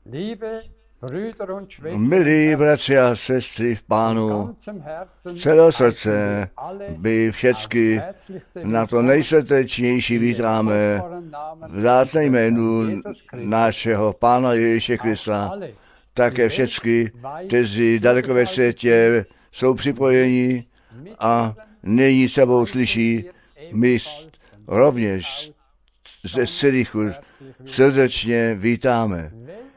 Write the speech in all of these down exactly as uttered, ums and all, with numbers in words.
Milí bratři a sestry v Pánu, z celého srdce my všechny na to nejsrdečnější vítáme v vzácné jménu našeho Pána Ježíše Krista. Také všechny, kteří daleko ve světě jsou připojeni a nyní sebou slyší, my rovněž ze Syrichu srdečně vítáme.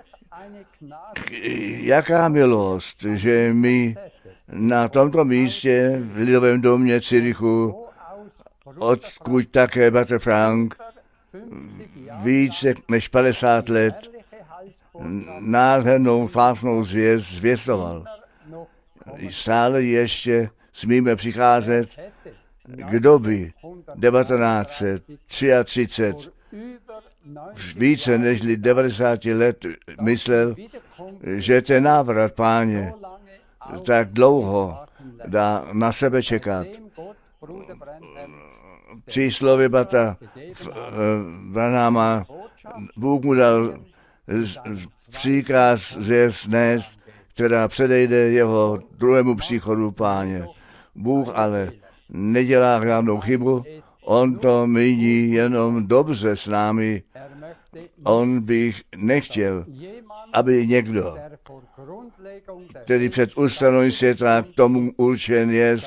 Jaká milost, že my na tomto místě v Lidovém domě Cyrichu, odkud také bratr Frank více než padesát let nádhernou fásnou zvěst zvěstoval. Stále ještě smíme přicházet k době devatenáct set třicet tři, více než devadesát let myslel, že ten návrat Páně tak dlouho dá na sebe čekat. Příslově bratra Branhama, Bůh mu dal příkaz zvěst nést, která předejde jeho druhému příchodu Páně. Bůh ale nedělá žádnou chybu, on to míní jenom dobře s námi. On bych nechtěl, aby někdo, který před ustanovením světa k tomu určen je,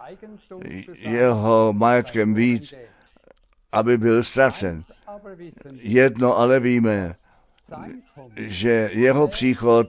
jeho majetkem být, aby byl ztracen. Jedno ale víme, že jeho příchod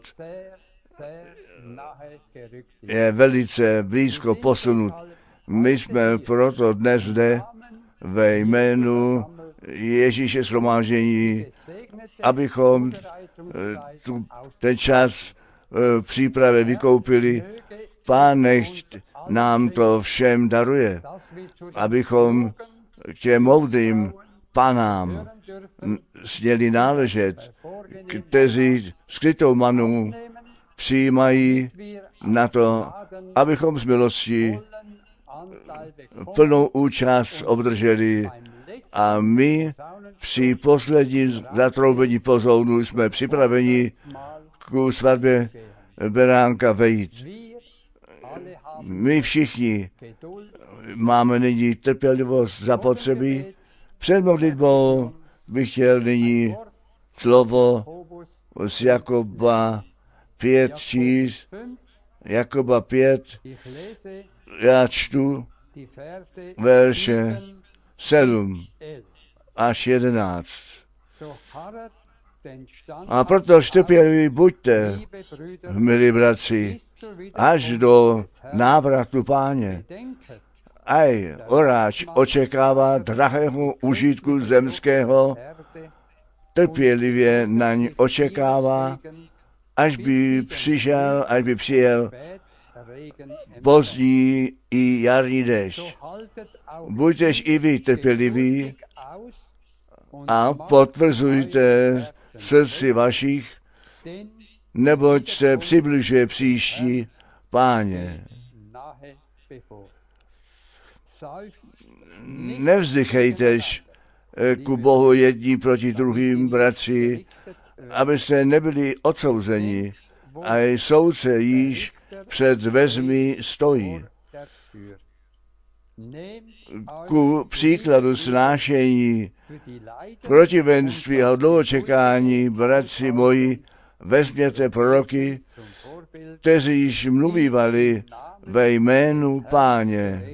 je velice blízko posunut. My jsme proto dnes zde ve jménu Ježíše shromáždění, abychom tu, ten čas v přípravě vykoupili. Pán nechť nám to všem daruje, abychom k těm moudrým panám směli náležet, kteří skrytou manu přijímají na to, abychom z milosti plnou účast obdrželi a my při posledním zatroubení pozounu jsme připraveni k svatbě beránka vejít. My všichni máme nyní trpělivost zapotřebí. Před modlitbou bych chtěl nyní slovo z Jakoba pět číst. Jakoba pět, já čtu verše sedm až jedenáct. A proto trpěliví buďte, milí bratři, až do návratu Páně. Aj oráč očekává drahého užitku zemského, trpělivě na ní očekává, až by přišel, až by přijel pozdní i jarní déšť. Buďtež i vy trpěliví a potvrzujte srdci vašich, neboť se přibližuje příští Páně. Nevzdychejtež ku Bohu jedni proti druhým, bratři, abyste nebyli odsouzeni, a soudce již před vezmi stojí. Ku příkladu snášení, protivenství a dlouhočekání, bratři moji, vezměte proroky, kteří již mluvívali ve jménu Páně.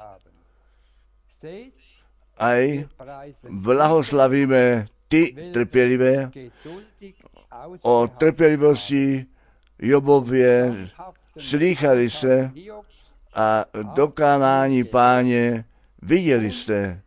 Aj blahoslavíme ty trpělivé, o trpělivosti Jobově slýchali se a dokázání Páně viděli jste,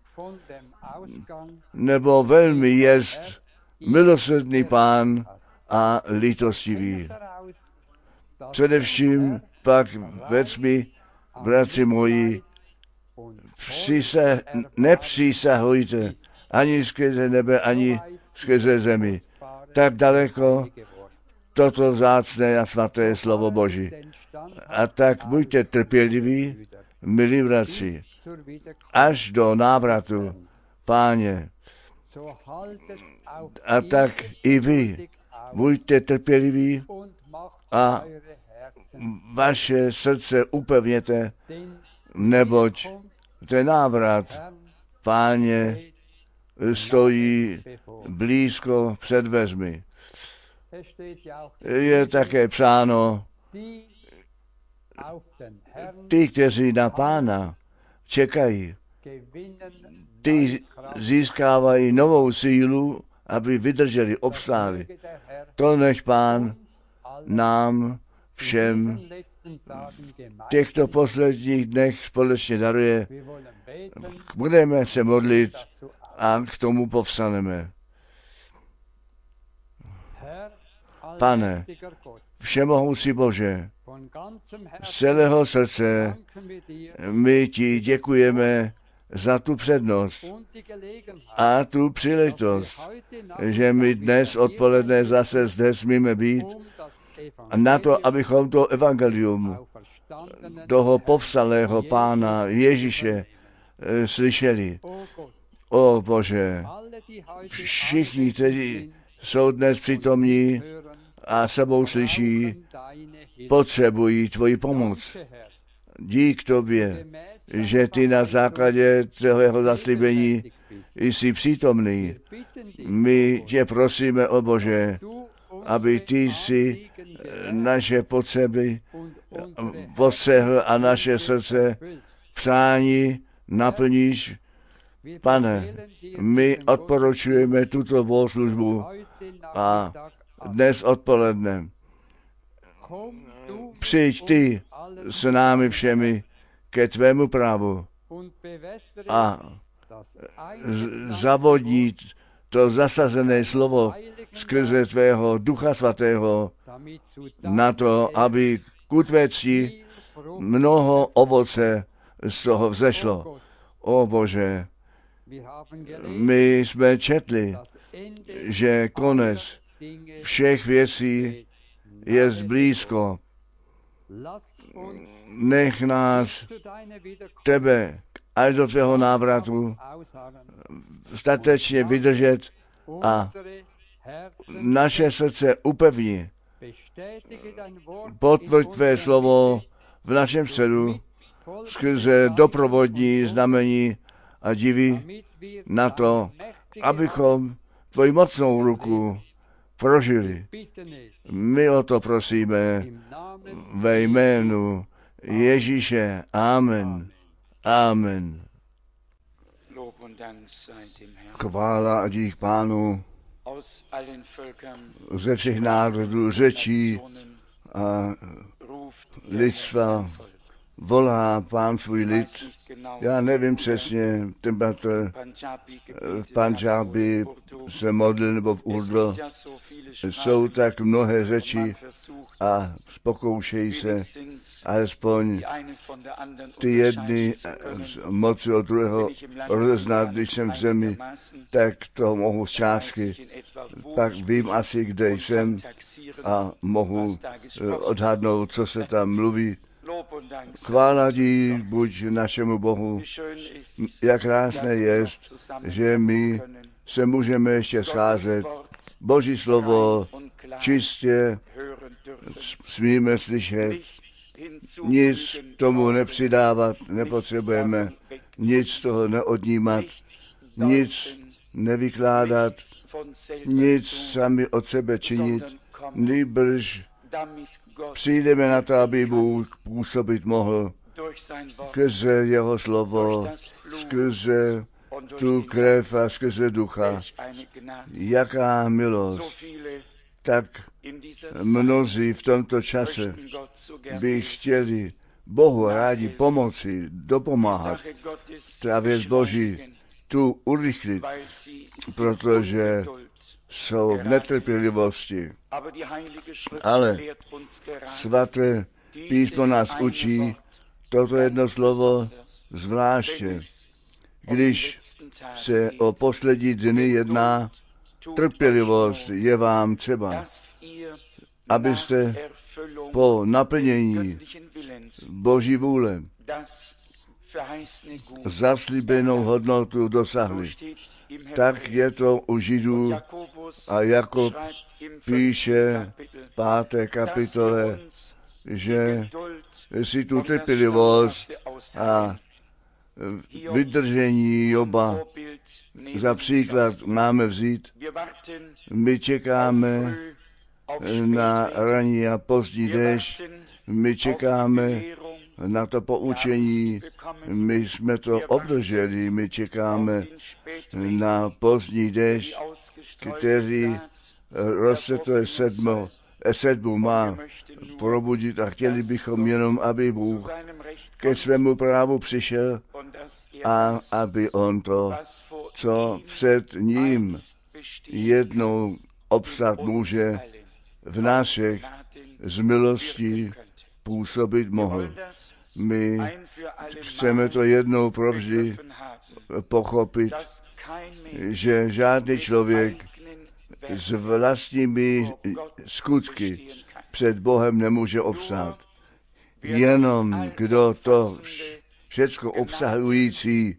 nebo velmi jest milosrdný Pán a lítostivý. Především pak vezmi, bratři moji, přise, nepřísahujte ani skrze nebe, ani skrze zemi. Tak daleko toto vzácné a svaté slovo Boží. A tak buďte trpěliví, milí bratři, až do návratu Páně. A tak i vy buďte trpěliví a vaše srdce upevněte, neboť ten návrat Páně stojí blízko před dveřmi. Je také psáno, ty, kteří na Pána čekají, ty získávají novou sílu, aby vydrželi, obstáli. To nech Pán nám všem v těchto posledních dnech společně daruje. Budeme se modlit a k tomu povstaneme. Pane, všemohoucí Bože, z celého srdce my ti děkujeme za tu přednost a tu příležitost, že my dnes odpoledne zase zde smíme být na to, abychom to evangelium toho povstalého Pána Ježíše slyšeli. O Bože, všichni, kteří jsou dnes přítomní a sebou slyší, potřebují tvoji pomoc. Dík tobě, že ty na základě tvého zaslíbení jsi přítomný. My tě prosíme, o Bože, aby ty si naše potřeby postřehl a naše srdce přání naplníš. Pane, my odporučujeme tuto bohoslužbu a dnes odpoledne přijď ty s námi všemi ke tvému právu a zavodní to zasazené slovo skrze tvého Ducha Svatého na to, aby ku tvé cti mnoho ovoce z toho vzešlo. O Bože, my jsme četli, že konec všech věcí je blízko. Nech nás tebe až do tvého návratu statečně vydržet a naše srdce upevni. Potvrď tvé slovo v našem středu skrze doprovodní znamení a divy na to, abychom tvoji mocnou ruku prožili. My o to prosíme ve jménu Ježíše. Amen. Amen. Chvála a dík Pánu ze všech národů, řečí a lidstva volá Pán svůj lid. Já nevím přesně, ten bratr v Pandžábi se modlil nebo v Urdu. Jsou tak mnohé řeči a pokoušejí se alespoň ty jedny moci od druhého rozeznat, když jsem v zemi, tak to mohu z částky. Pak vím asi, kde jsem a mohu odhadnout, co se tam mluví. Chvála dí buď našemu Bohu. Jak krásné je, že my se můžeme ještě scházet. Boží slovo čistě smíme slyšet. Nic tomu nepřidávat nepotřebujeme. Nic z toho neodnímat. Nic nevykládat. Nic sami od sebe činit. Nýbrž přijdeme na to, aby Bůh působit mohl skrze jeho slovo, skrze tu krev a skrze ducha. Jaká milost. Tak mnozí v tomto čase by chtěli Bohu rádi pomoci, dopomáhat. Ta věc Boží tu urychlit, protože jsou v netrpělivosti. Ale svaté písmo nás učí toto jedno slovo zvláště, když se o poslední dny jedná, trpělivost je vám třeba, abyste po naplnění Boží vůle zaslíbenou hodnotu dosahli. Tak je to u Židů a Jakob píše v páté kapitole, že si tu trpělivost a vydržení Joba za příklad máme vzít. My čekáme na ranní a pozdní déšť, my čekáme na to poučení, my jsme to obdrželi, my čekáme na pozdní déšť, který rozsvětluje sedmo, sedmu má probudit a chtěli bychom jenom, aby Bůh ke svému právu přišel a aby on to, co před ním jednou obstát může, v nás všech z milostí působit mohl. My chceme to jednou provždy pochopit, že žádný člověk s vlastními skutky před Bohem nemůže obstát. Jenom kdo to všecko obsahující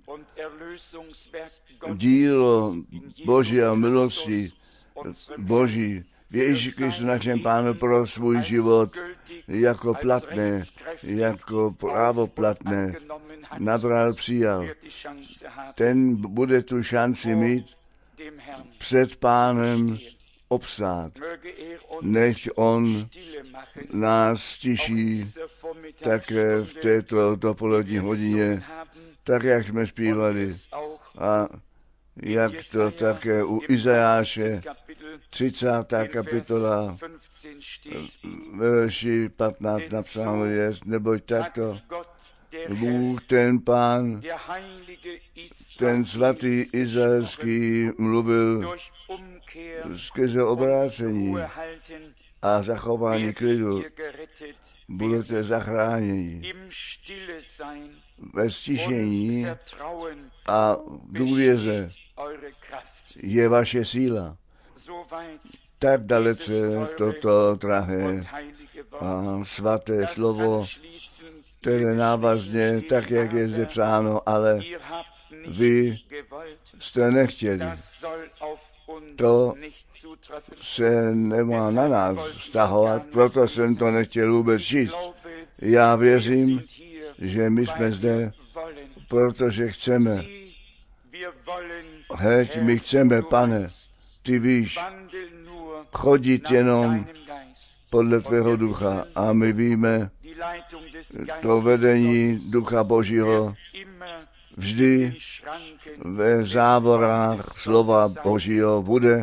dílo Boží a milosti Boží v Ježíši Kristu našem Pánu pro svůj život jako platné, jako právoplatné nabral, přijal. Ten bude tu šanci mít před Pánem obstát. Nech on nás stiší také v této dopolední hodině, tak jak jsme zpívali. A jak to také u Izajáše, třicátá kapitola, verši patnáct napsáno je, neboť takto Bůh, ten Pán, ten svatý izraelský mluvil skrze obrácení a zachování klidu. Budete zachráněni ve stišení a v důvěře je vaše síla. Tak dalece toto drahé a svaté slovo, které návazně, tak jak je zde psáno, ale vy jste nechtěli. To se nemá na nás vztahovat, proto jsem to nechtěl vůbec číst. Já věřím, že my jsme zde, protože chceme. Heď, my chceme, Pane, ty víš, chodit jenom podle tvého ducha a my víme, to vedení ducha Božího vždy ve závorách slova Božího bude.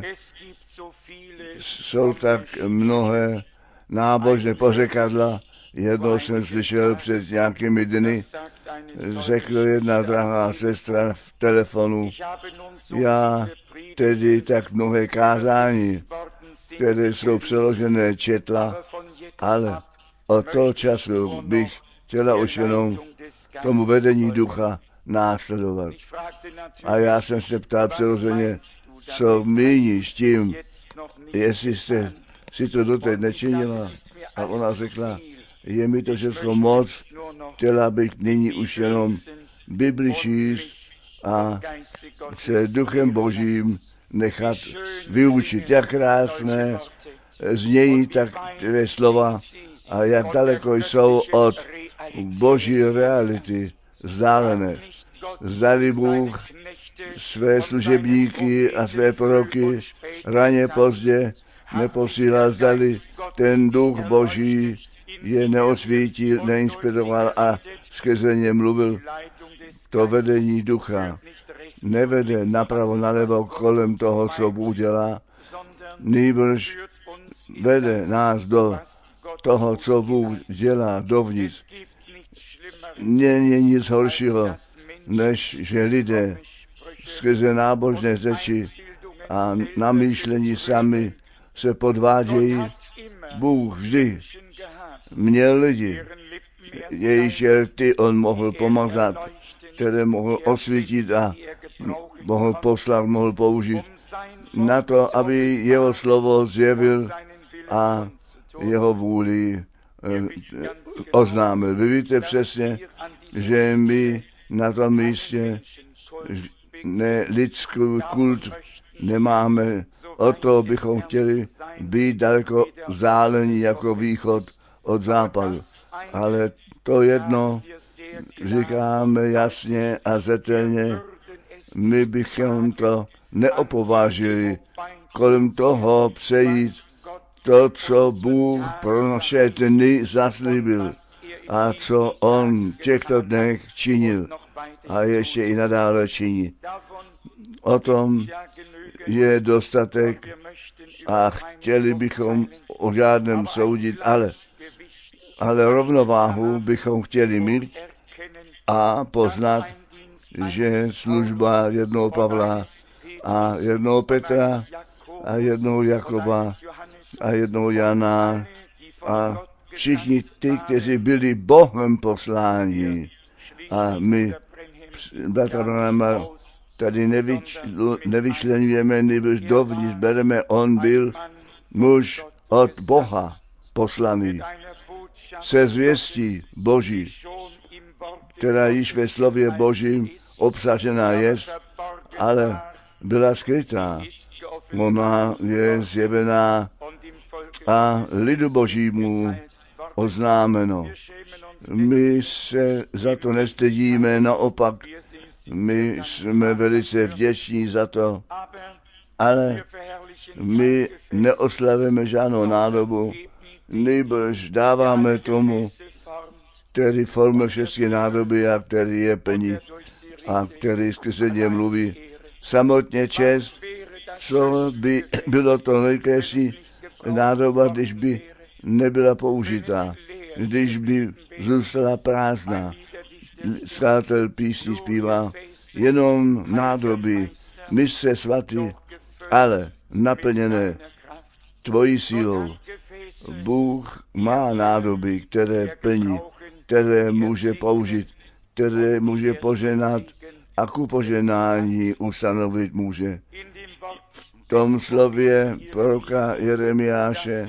Jsou tak mnohé nábožné pořekadla. Jednou jsem slyšel před nějakými dny, řekl jedna drahá sestra v telefonu, já tedy tak mnohé kázání, které jsou přeložené, četla, ale od toho času bych chtěla už jenom tomu vedení ducha následovat. A já jsem se ptal přirozeně, co míníš tím, jestli jste si to doteď nečinila. A ona řekla, je mi to všechno moc, chtěla bych nyní už jenom Bibli číst a se duchem Božím nechat vyučit. Jak krásné znějí tak dvě slova a jak daleko jsou od Boží reality vzdálené. Zdali Bůh své služebníky a své proroky raně pozdě neposílal, zdali ten duch Boží je neosvítil, neinspiroval a skrze ně mluvil. To vedení ducha nevede napravo nalevo kolem toho, co Bůh dělá, nýbrž vede nás do toho, co Bůh dělá dovnitř. Není nic horšího, než že lidé skrze nábožné řeči a namýšlení sami se podvádějí. Bůh vždy měl lidi, jejíž rty on mohl pomazat, které mohl osvítit a mohl poslat, mohl použít na to, aby jeho slovo zjevil a jeho vůli eh, oznámil. Vy víte přesně, že my na tom místě ne lidský kult nemáme. O to bychom chtěli být daleko vzdálení jako východ od západu. Ale to jedno říkáme jasně a zřetelně, my bychom to neopovážili kolem toho přejít to, co Bůh pro naše dny zaslíbil a co On v těchto dnech činil a ještě i nadále činí. O tom je dostatek a chtěli bychom o žádném soudit, ale, ale rovnováhu bychom chtěli mít a poznat, že služba jednoho Pavla a jednoho Petra a jednoho Jakoba a jednoho Jana a všichni ty, kteří byli Bohem posláni. A my, bratra Branhama, tady nevyč, nevyčlenujeme, nebož dovnitř bereme, on byl muž od Boha poslaný se zvěstí Boží, která již ve slově Božím obsažená je, ale byla skrytá. Ona je zjevená a lidu Božímu oznámeno. My se za to nestydíme, naopak my jsme velice vděční za to, ale my neoslavíme žádnou nádobu, nýbrž dáváme tomu, který formuje všechny nádoby a který je plní a který skrze ně mluví. Samotně čest, co by bylo to nejkrásnější nádoba, když by nebyla použitá, když by zůstala prázdná. Skátel písní zpívá jenom nádoby, mise svatý, ale naplněné tvojí sílou. Bůh má nádoby, které plní, které může použít, které může poženat a ku poženání ustanovit může. V tom slově proroka Jeremiáše,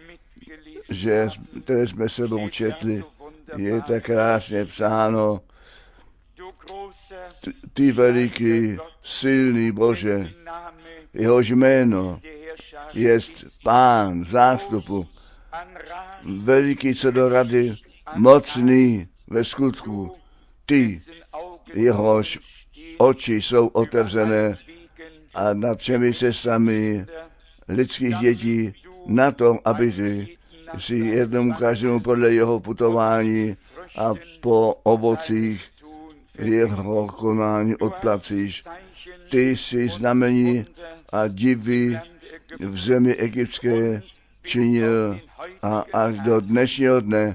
že které jsme sebou četli, je tak krásně psáno: ty veliký, silný Bože, jehož jméno jest Pán zástupu, veliký co do rady, mocný ve skutku, ty, jehož oči jsou otevřené a nad všemi cestami lidských dětí na tom, aby ty si jednomu každému podle jeho putování a po ovocích jeho konání odplacíš. Ty jsi znamení a divy v zemi egyptské činil a až do dnešního dne,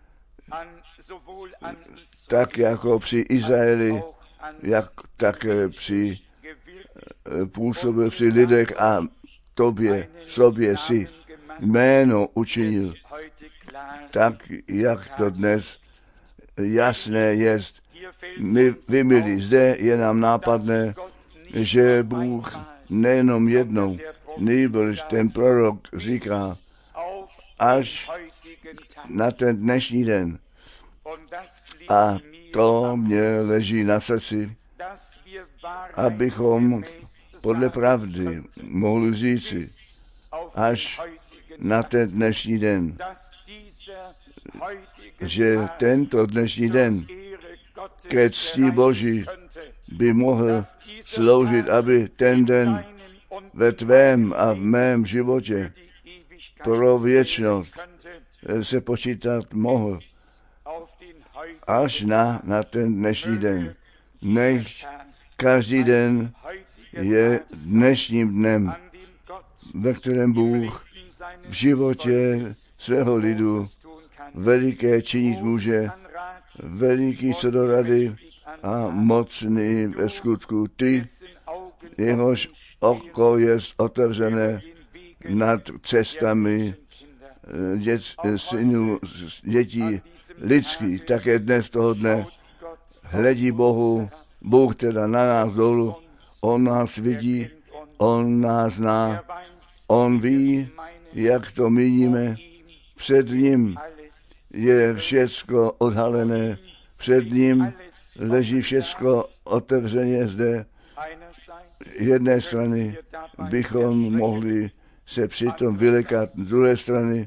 tak jako při Izraeli, jak také při působil při lidech a tobě, sobě si jméno učinil, tak jak to dnes jasné jest. My, vy milí, zde je nám nápadné, že Bůh nejenom jednou, nýbrž ten prorok říká, až na ten dnešní den. A to mě leží na srdci, abychom podle pravdy mohli říci, až na ten dnešní den, že tento dnešní den ke cti Boží by mohl sloužit, aby ten den ve tvém a v mém životě pro věčnost se počítat mohl. Až na, na ten dnešní den. Nech každý den je dnešním dnem, ve kterém Bůh v životě svého lidu veliké činit může, veliký co do rady a mocný ve skutku. Ty, jehož oko je otevřené nad cestami dět, synů, dětí lidských, také dnes toho dne hledí Bohu, Bůh teda na nás dolů, on nás vidí, on nás zná, on ví, jak to míníme, před ním je všecko odhalené, před ním leží všecko otevřeně zde. Jedné strany bychom mohli se přitom vylekat, z druhé strany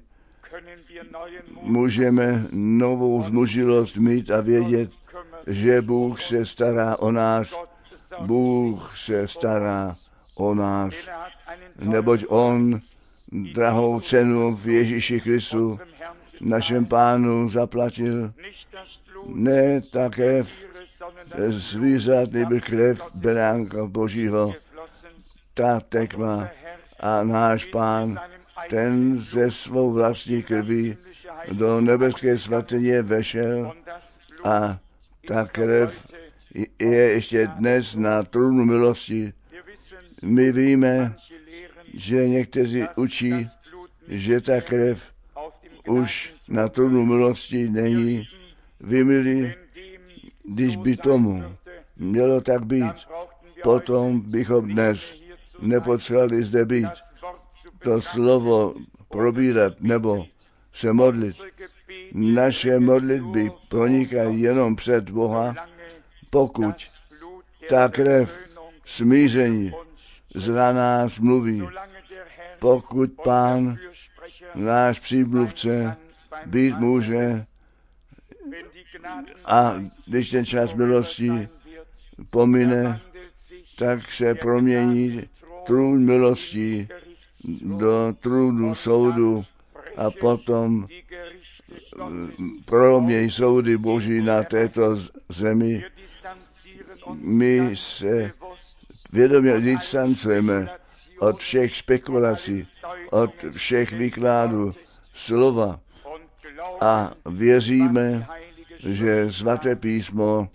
můžeme novou zmužilost mít a vědět, že Bůh se stará o nás, Bůh se stará o nás, neboť On drahou cenu v Ježíši Kristu, našem Pánu, zaplatil. Ne ta krev zvířat, nebo krev beránka Božího, ta tekla a náš Pán, ten ze svou vlastní krví do nebeské svatyně vešel a ta krev je ještě dnes na trůnu milosti. My víme, že někteří učí, že ta krev už na trůnu milosti není. Vy milí, když by tomu mělo tak být, potom bychom dnes nepotřebovali zde být, to slovo probírat nebo se modlit. Naše modlitby pronikají jenom před Boha, pokud ta krev smíření za nás mluví, pokud Pán, náš přímluvce, být může, a když ten čas milosti pomine, tak se promění trůn milostí do trůnu soudu a potom promění soudy Boží na této zemi. My se vědomě distancujeme od všech spekulací, od všech výkladů slova a věříme, že svaté písmo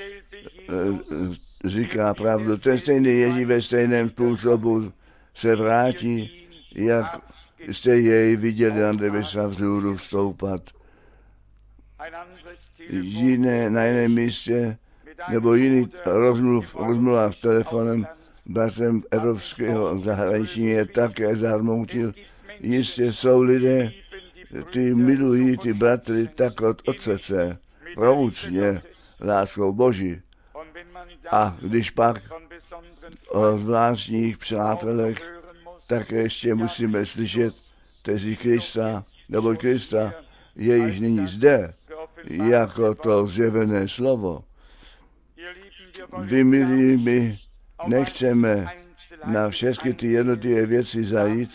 říká pravdu. Ten stejný Ježíš ve stejném způsobu se vrátí, jak jste jej viděli na nebesa vzhůru vstoupat. Jiné, na jiném místě nebo jiný rozmluv, rozmluv telefonem bratrem evropského zahraničí je také zarmoutil. Jistě jsou lidé, ty milují ty bratry tak od od srdce, vroucně, láskou Boží. A když pak o zvláštních přátelech, tak ještě musíme slyšet tezi Krista, nebo Krista je již nyní zde, jako to zjevené slovo. Vy, milí, my nechceme na všechny ty jednotlivé věci zajít,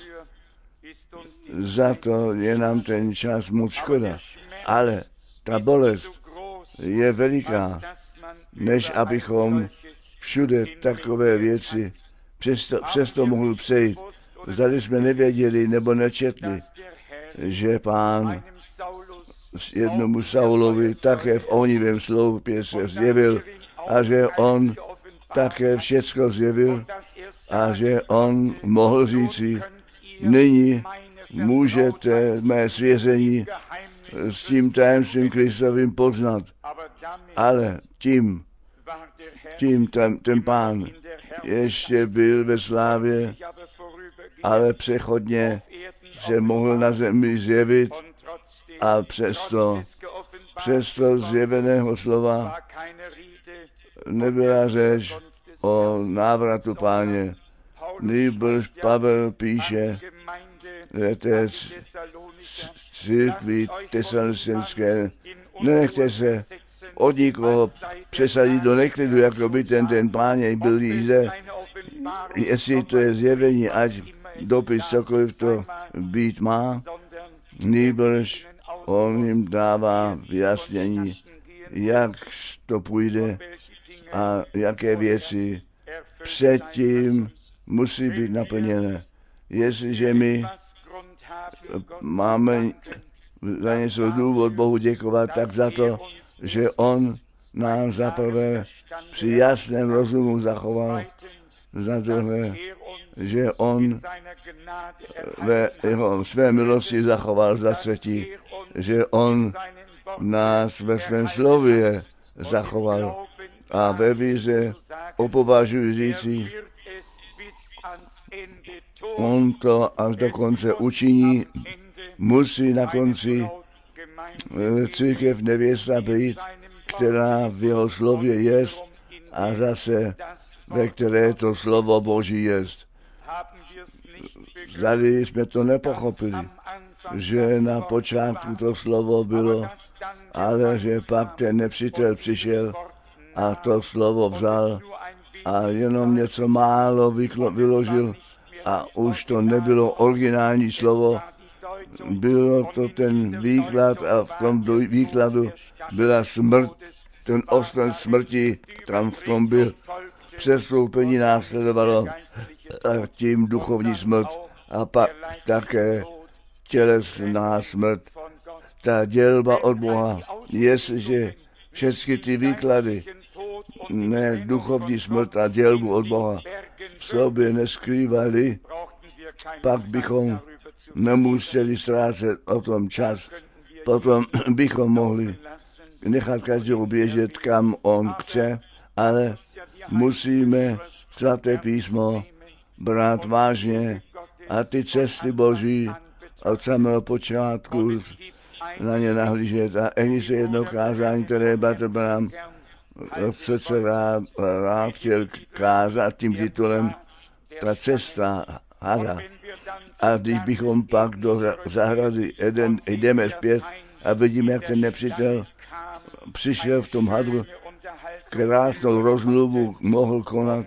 za to je nám ten čas moc škoda. Ale ta bolest je veliká, než abychom všude takové věci přesto, přesto mohl přejít. Zdali jsme nevěděli nebo nečetli, že Pán jednomu Saulovi také v onivém sloupě se zjevil a že on také všecko zjevil a že on mohl říci, nyní můžete mé svěření s tím tajemstvím Kristovým poznat. Ale tím, tím ten, ten Pán ještě byl ve slávě, ale přechodně se mohl na zemi zjevit a přesto, přesto zjeveného slova nebyla řeč o návratu Páně. Nýbrž Pavel píše ve té církvi tesalonické, nenechte se od nikoho přesadit do neklidu, jako by ten den Páně byl zde. Jestli to je zjevení, ať dopis cokoliv to být má, nýbrž on jim dává vyjasnění, jak to půjde a jaké věci předtím musí být naplněné. Jestliže my máme za něco důvod Bohu děkovat, tak za to, že on nám zaprvé při jasném rozumu zachoval, za druhé, že on ve jeho své milosti zachoval, za třetí, že on nás ve svém slově zachoval a ve víře opovažuji říci, on to až do konce učiní, musí na konci církev nevěsta být, která v jeho slově jest a zase ve které to slovo Boží jest. Zdali jsme to nepochopili, že na počátku to slovo bylo, ale že pak ten nepřítel přišel a to slovo vzal a jenom něco málo vyklo, vyložil a už to nebylo originální slovo, bylo to ten výklad a v tom výkladu byla smrt, ten ostan smrti tam v tom byl. Přestoupení následovalo a tím duchovní smrt a pak také tělesná smrt. Ta dělba od Boha, jestliže všechny ty výklady, ne duchovní smrt a dělbu od Boha v sobě neskrývali, pak bychom nemuseli ztrácet o tom čas. Potom bychom mohli nechat každého běžet, kam on chce, ale musíme svaté písmo brát vážně a ty cesty Boží od samého počátku na ně nahlížet. A existuje jedno kázání, které Bratr Branham přece rád, rád chtěl kázat tím titulem Ta cesta hada. A když bychom pak do zahrady Eden jdeme zpět a vidíme, jak ten nepřítel přišel v tom hadu, krásnou rozmluvu mohl konat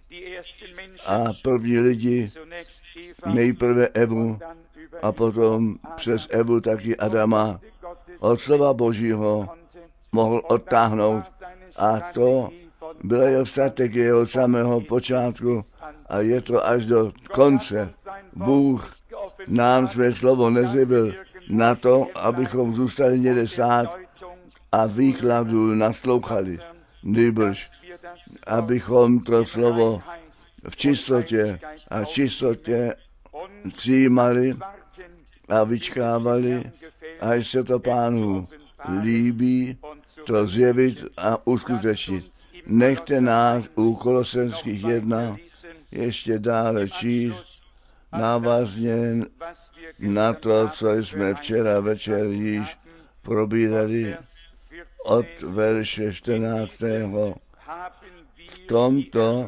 a první lidi, nejprve Evu a potom přes Evu taky Adama od slova Božího mohl odtáhnout a to byla jeho strategie od samého počátku a je to až do konce. Bůh nám své slovo nezjevil na to, abychom zůstali někde stát a výkladu naslouchali. Nýbrž, abychom to slovo v čistotě a čistotě přijímali a vyčkávali, až se to Pánu líbí, to zjevit a uskutečnit. Nechte nás u Kolosenských jedna ještě dále číst návazně na to, co jsme včera večer již probírali od verše čtrnáctého V tomto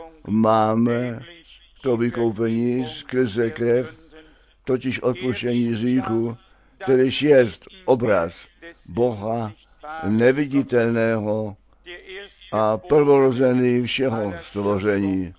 máme to vykoupení skrze krev, totiž odpuštění hříchu, kterýž jest obraz Boha neviditelného a prvorozený všeho stvoření.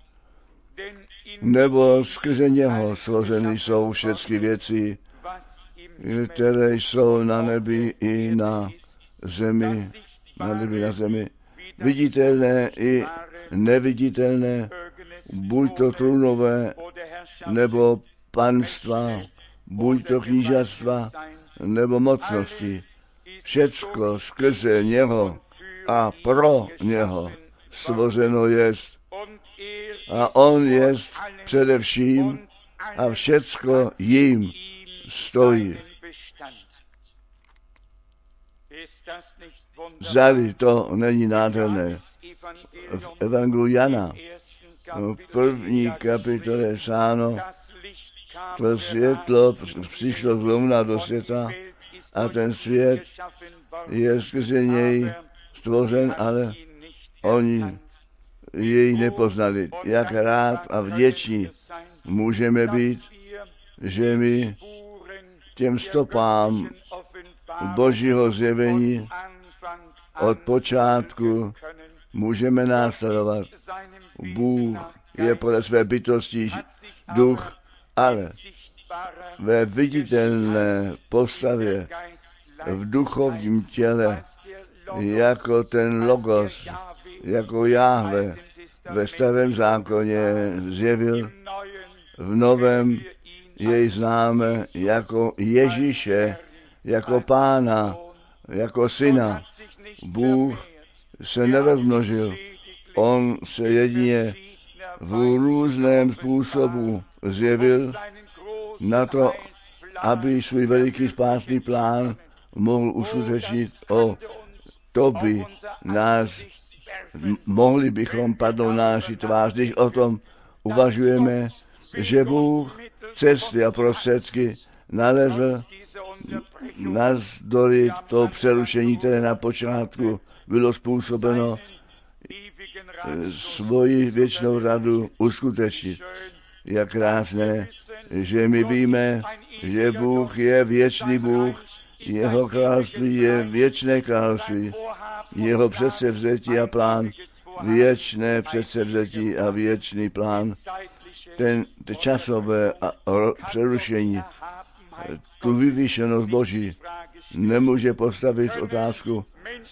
Nebo skrze něho stvořeny jsou všechny věci, které jsou na nebi i na zemi, na nebi na zemi, viditelné i neviditelné, buď to trůnové, nebo panstva, buď to knížatstva, nebo mocnosti. Všecko skrze něho a pro něho stvořeno jest. A on jest především a všecko jím stojí. Zdali to není nádherné. V Evangeliu Jana, v první kapitole psáno, to světlo přišlo z luna do světa a ten svět je skrze něj stvořen, ale oni jej nepoznali. Jak rád a vděční můžeme být, že my těm stopám Božího zjevení od počátku můžeme následovat. Bůh je podle své bytosti duch, ale ve viditelné postavě, v duchovním těle, jako ten logos, jako Jahve ve starém zákoně zjevil, v novém jej známe jako Ježíše, jako Pána, jako Syna. Bůh se nerozmnožil, on se jedině v různém způsobu zjevil na to, aby svůj veliký spásný plán mohl uskutečnit. O, to by nás, mohli bychom padnout na naši tvář, když o tom uvažujeme, že Bůh cesty a prostředky nalezl navzdory to přerušení, které na počátku bylo způsobeno, svoji věčnou radu uskutečnit. Jak krásné, že my víme, že Bůh je věčný Bůh, jeho království je věčné království, jeho předsevzetí a plán, věčné předsevzetí a věčný plán, ten časové a ro, přerušení, tu vyvýšenost Boží nemůže postavit otázku,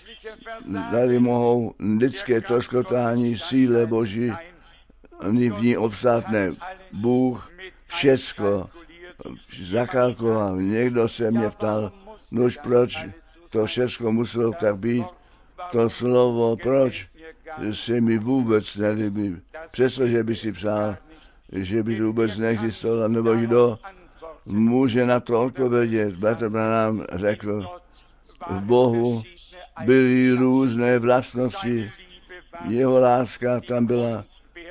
tady mohou lidské troskotání síle Boží v ní obstátné. Bůh všecko zakalkuloval. Někdo se mě ptal, nož proč to všecko muselo tak být. To slovo proč se mi vůbec nelíbí. Přestože by si přál, že by to vůbec neexistovalo, nebo kdo může na to odpovědět. Bratr Branham řekl, v Bohu byly různé vlastnosti. Jeho láska tam byla,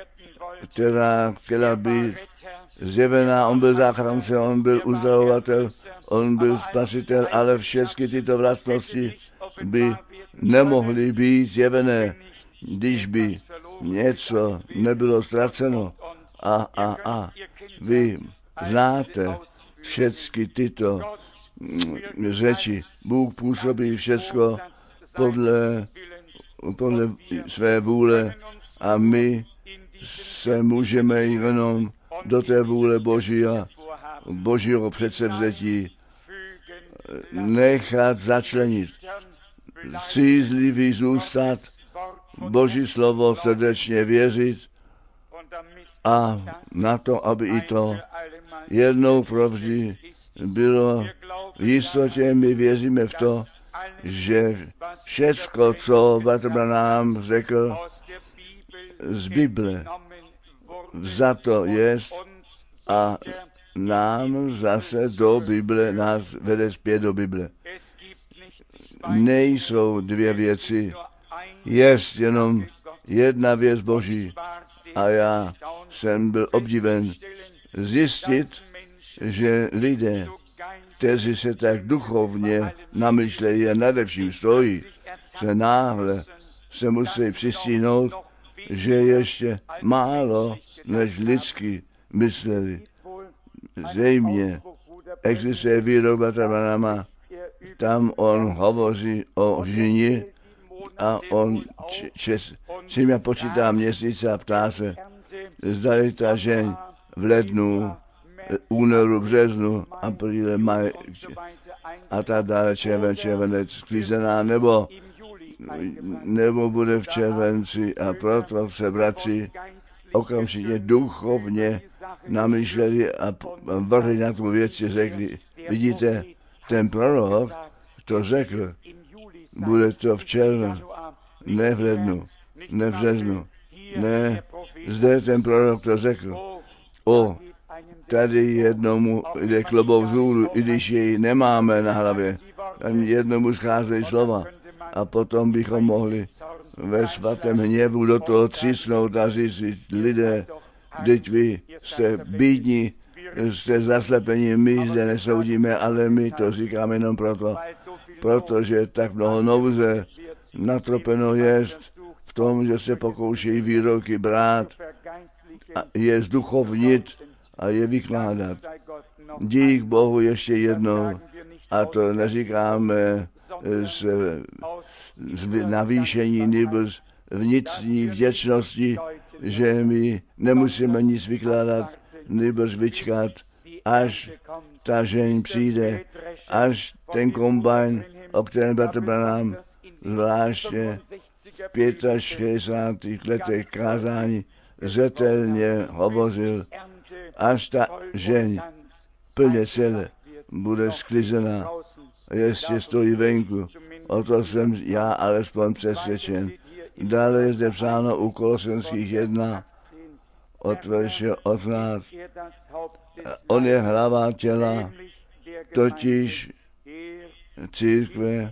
která chtěla být zjevená. On byl záchránce, on byl uzdravovatel, on byl spasitel, ale všechny tyto vlastnosti by nemohly být zjevené, když by něco nebylo ztraceno. A, a, a vy znáte všechny tyto řeči. Bůh působí všecko podle, podle své vůle a my se můžeme jenom do té vůle Boží a Božího předsevzetí nechat začlenit. Střízlivý zůstat, Boží slovo srdečně věřit a na to, aby i to jednou provždy bylo v jistotě. My věříme v to, že všecko, co Bratr Branham řekl z Bible, vzato jest a nám zase do Bible, nás vede zpět do Bible. Nejsou dvě věci, jest jenom jedna věc Boží. A já jsem byl obdiven zjistit, že lidé, kteří se tak duchovně namyšlejí a nadevším stojí, se náhle se musí přistíhnout, že ještě málo než lidsky mysleli. Zřejmě existuje výrok Bratra Branhama, tam on hovoří o ženě a on čím já počítá měsíce a ptá se, zdali ta žen v lednu, únoru, březnu, apríle, maj a tak dále, červen, červenec, sklízená, nebo, nebo bude v červenci, a proto se bratři okamžitě duchovně namýšleli a vrhli na tu věci, řekli, vidíte, ten prorok to řekl, bude to v červnu, ne v lednu, ne v březnu, ne, zde ten prorok to řekl. O, tady jednomu jde klobouk vzhůru, i když jej nemáme na hlavě, ani jednomu scházejí slova a potom bychom mohli ve svatém hněvu do toho třísnout a říct, lidé, teď vy jste bídní, jste zaslepení, my zde nesoudíme, ale my to říkáme jenom proto, protože tak mnoho nouze natropeno jest v tom, že se pokouší výroky brát a je zduchovnit a je vykládat. Dík Bohu ještě jednou, a to neříkáme z, z navýšení nebo z vnitřní vděčnosti, že my nemusíme nic vykládat, nebo vyčkat, až ta žen přijde, až ten kombajn, o kterém Bratr Branham zvláště v šedesátých pěti letech kázání zřetelně hovořil, až ta žen plně celé bude sklizená, ještě stojí venku. O to jsem já alespoň přesvědčen. Dále je zde psáno u Kolosenských jedna, od verše osmnáct. On je hlava těla, totiž církve.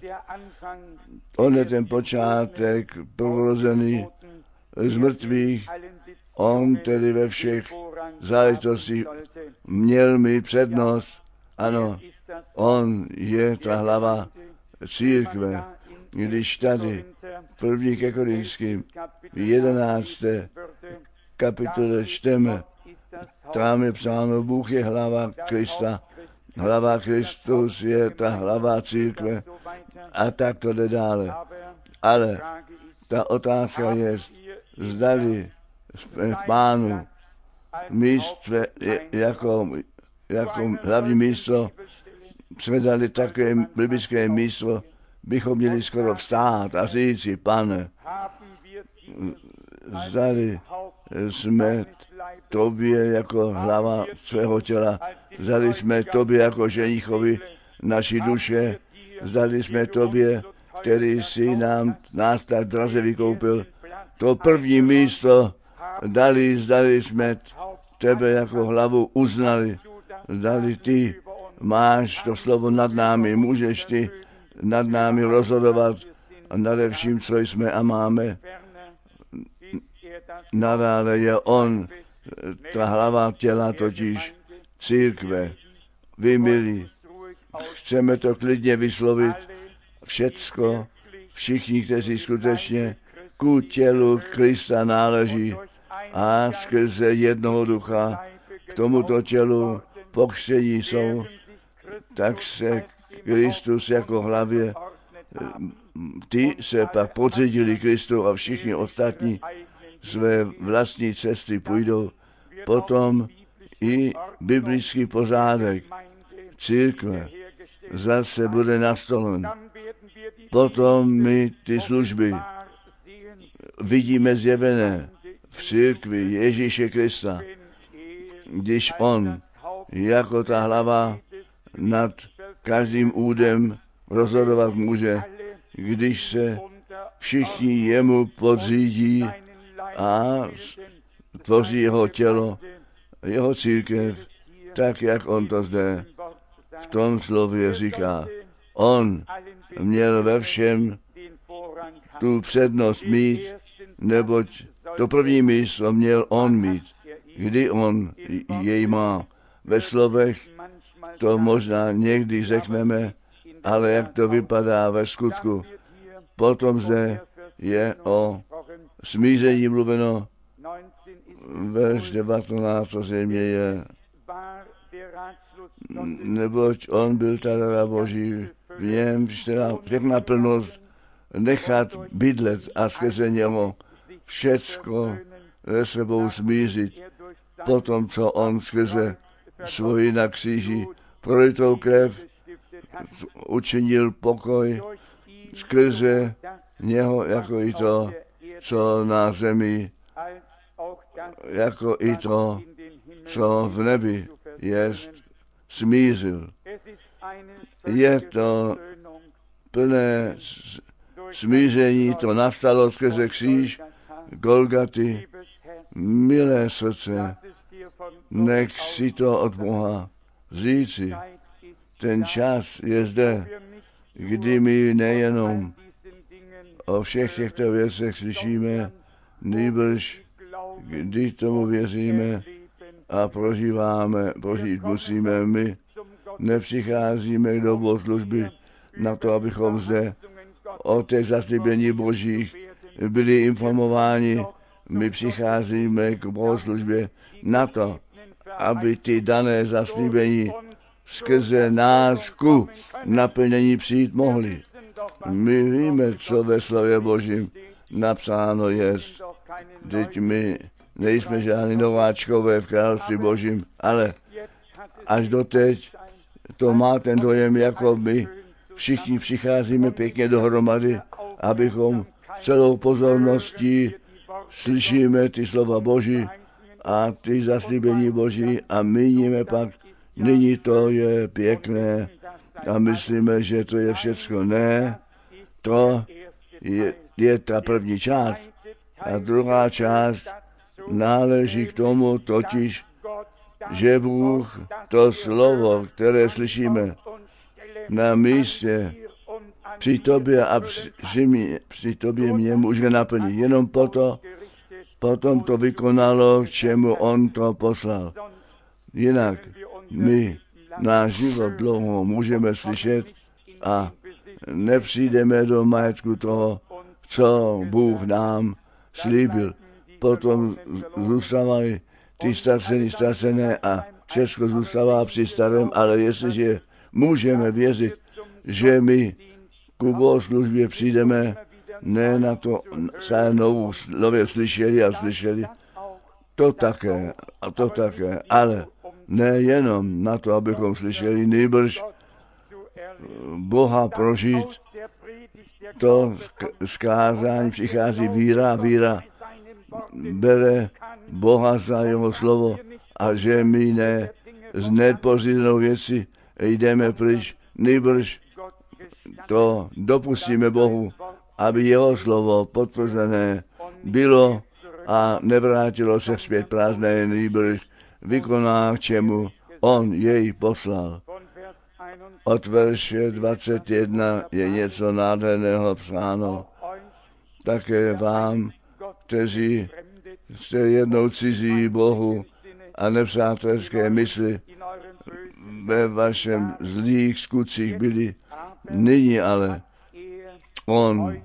On je ten počátek prvorozený z mrtvých. On tedy ve všech záležitostích měl mít přednost. Ano, On je ta hlava církve. Když tady v první ke Korinským jedenácté kapitole čteme, tam je psáno, Bůh je hlava Krista, hlava Kristus je ta hlava církve a tak to jde dále. Ale ta otázka je, zdali v Pánu místo jako, jako hlavní místo jsme dali takové biblické místo, bychom měli skoro vstát a říci, Pane, zdali jsme tobě jako hlava svého těla, zdali jsme tobě jako ženichovi naší duše, zdali jsme tobě, který si nám, nás tak draze vykoupil, to první místo dali, zdali jsme tebe jako hlavu uznali, zdali ty máš to slovo nad námi, můžeš ty nad námi rozhodovat a nade vším, co jsme a máme. Nadále je on, ta hlava těla, totiž církve. Vy, milí, chceme to klidně vyslovit, všecko, všichni, kteří skutečně ku tělu Krista náleží a skrze jednoho ducha k tomuto tělu pokřtění jsou, tak se Kristus jako hlavě, ty se pak podřídili Kristu a všichni ostatní své vlastní cesty půjdou. Potom i biblický pořádek církve zase bude nastolen. Potom my ty služby vidíme zjevené v církvi Ježíše Krista, když on jako ta hlava nad každým údem rozhodovat může, když se všichni jemu podřídí a tvoří jeho tělo, jeho církev, tak, jak on to zde v tom slově říká. On měl ve všem tu přednost mít, neboť to první místo měl on mít, kdy on jej má. Ve slovech to možná někdy řekneme, ale jak to vypadá ve skutku. Potom zde je o smíření mluveno, verš devatenáct, to zřejmě je, neboť on byl ta rada Boží, v něm všechna plnost nechat bydlet a skrze něho všecko se sebou smířit, potom, co on skrze svoji na kříži prolitou krev učinil pokoj skrze něho, jako i to, co na zemi, jako i to, co v nebi jest, smířil. Je to plné smíření, to nastalo skrze kříž Golgaty. Milé srdce, nech si to od Boha říci. Ten čas je zde, kdy my nejenom o všech těchto věcech slyšíme, nýbrž kdy tomu věříme a prožíváme, prožít musíme. My nepřicházíme do bohoslužby na to, abychom zde o těch zaslíbení Božích byli informováni. My přicházíme k bohoslužbě na to, aby ty dané zaslíbení skrze nás ku naplnění přijít mohli. My víme, co ve slově Božím napsáno je. Teď my nejsme žádní nováčkové v království Božím, ale až doteď to má ten dojem, jako my všichni přicházíme pěkně dohromady, abychom celou pozorností slyšíme ty slova Boží a ty zaslíbení Boží a míníme pak, nyní to je pěkné a myslíme, že to je všecko. Ne, to je, je ta první část a druhá část náleží k tomu totiž, že Bůh to slovo, které slyšíme na místě při tobě a při, mě, při tobě mě může naplnit. Jenom proto, potom to vykonalo, k čemu on to poslal. Jinak my náš život dlouho můžeme slyšet a nepřijdeme do majetku toho, co Bůh nám slíbil. Potom zůstávají ty ztracené, ztracené a všechno zůstává při starém, ale jestliže můžeme věřit, že my ku bohoslužbě přijdeme, ne na to se novou nově slyšeli a slyšeli, to také, a to také, ale nejenom na to, abychom slyšeli, nýbrž Boha prožít, to z kázání přichází víra, víra bere Boha za jeho slovo a že my ne z nepořízenou věci jdeme pryč, nýbrž to dopustíme Bohu, aby jeho slovo potvrzené bylo a nevrátilo se zpět prázdné, nýbrž vykoná, k čemu on jej poslal. Od verše dvacet jedna je něco nádherného psáno. Také vám, kteří jste jednou cizí Bohu a nepřátelské mysli ve vašem zlých skutcích byli, nyní ale on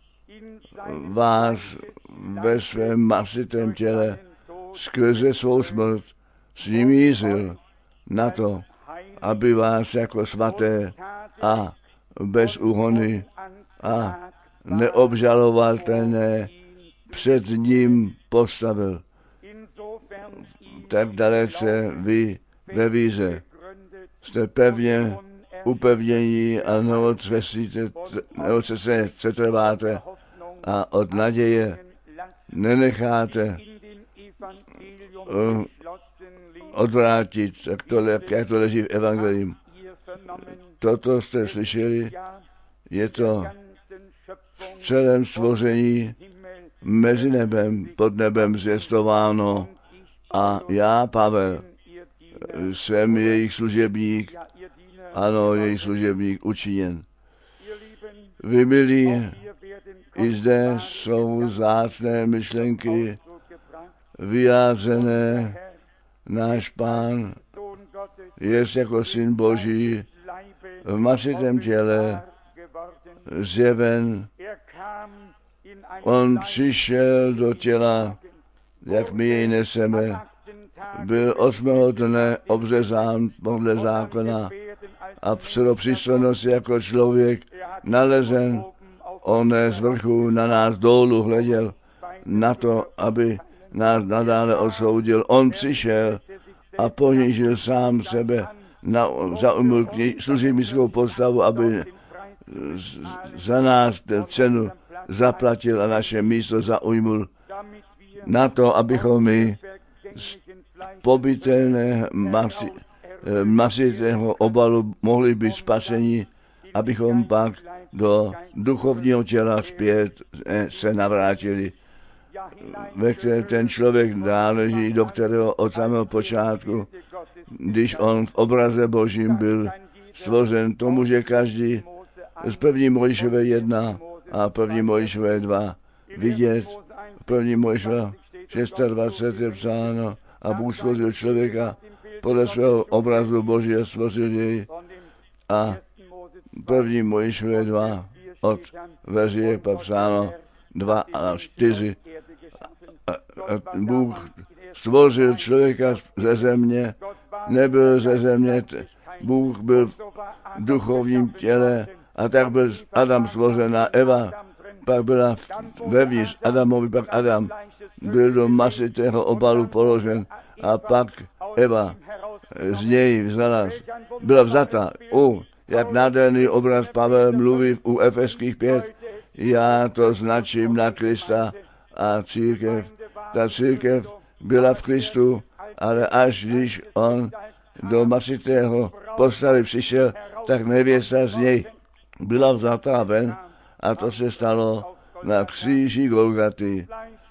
vás ve svém masitém těle skrze svou smrt s ním jízil na to, aby vás jako svaté a bez úhony a neobžalovatelné před ním postavil. Tak dalece vy ve víře jste pevně upevnění a neotřesně přetrváte a od naděje nenecháte uh, odvrátit, jak to, jak to leží v evangelium. Toto jste slyšeli, je to v celém stvoření mezi nebem, pod nebem zvěstováno a já, Pavel, jsem jejich služebník, ano, jejich služebník učiněn. Vy, milí, i zde jsou vzácné myšlenky vyjádřené. Náš Pán je jako Syn Boží v masitém těle zjeven. On přišel do těla, jak my jej neseme. Byl osmého dne obřezán podle zákona a pro přístojnost jako člověk nalezen. On z vrchu na nás dolů hleděl na to, aby nás nadále osoudil. On přišel a ponížil sám sebe, na, zaujmul služebnickou postavu, aby z, za nás cenu zaplatil a naše místo zaujmul na to, abychom my z pobytelné masy, masitého obalu mohli být spaseni, abychom pak do duchovního těla zpět se navrátili, ve které ten člověk náleží, do kterého od samého počátku, když on v obraze Božím byl stvořen, to může každý z první Mojžíšové jedna a první Mojžíšové dva vidět. První Mojžíšova dvacet šest je psáno a Bůh stvořil člověka podle svého obrazu Boží a stvořil jej. A první Mojžíšové dva od verši je psáno dva a čtyři. A, a Bůh stvořil člověka ze země, nebyl ze země, Bůh byl v duchovním těle a tak byl Adam stvořen a Eva pak byla vevnitř Adamovi, pak Adam byl do masitého obalu položen a pak Eva z něj vzala, byla vzata. O, jak nádherný obraz Pavel mluví u Efeských pět, já to značím na Krista a církev. Ta církev byla v Kristu, ale až když on do masitého postavy přišel, tak nevěsta z něj byla vzatá ven a to se stalo na kříži Golgaty.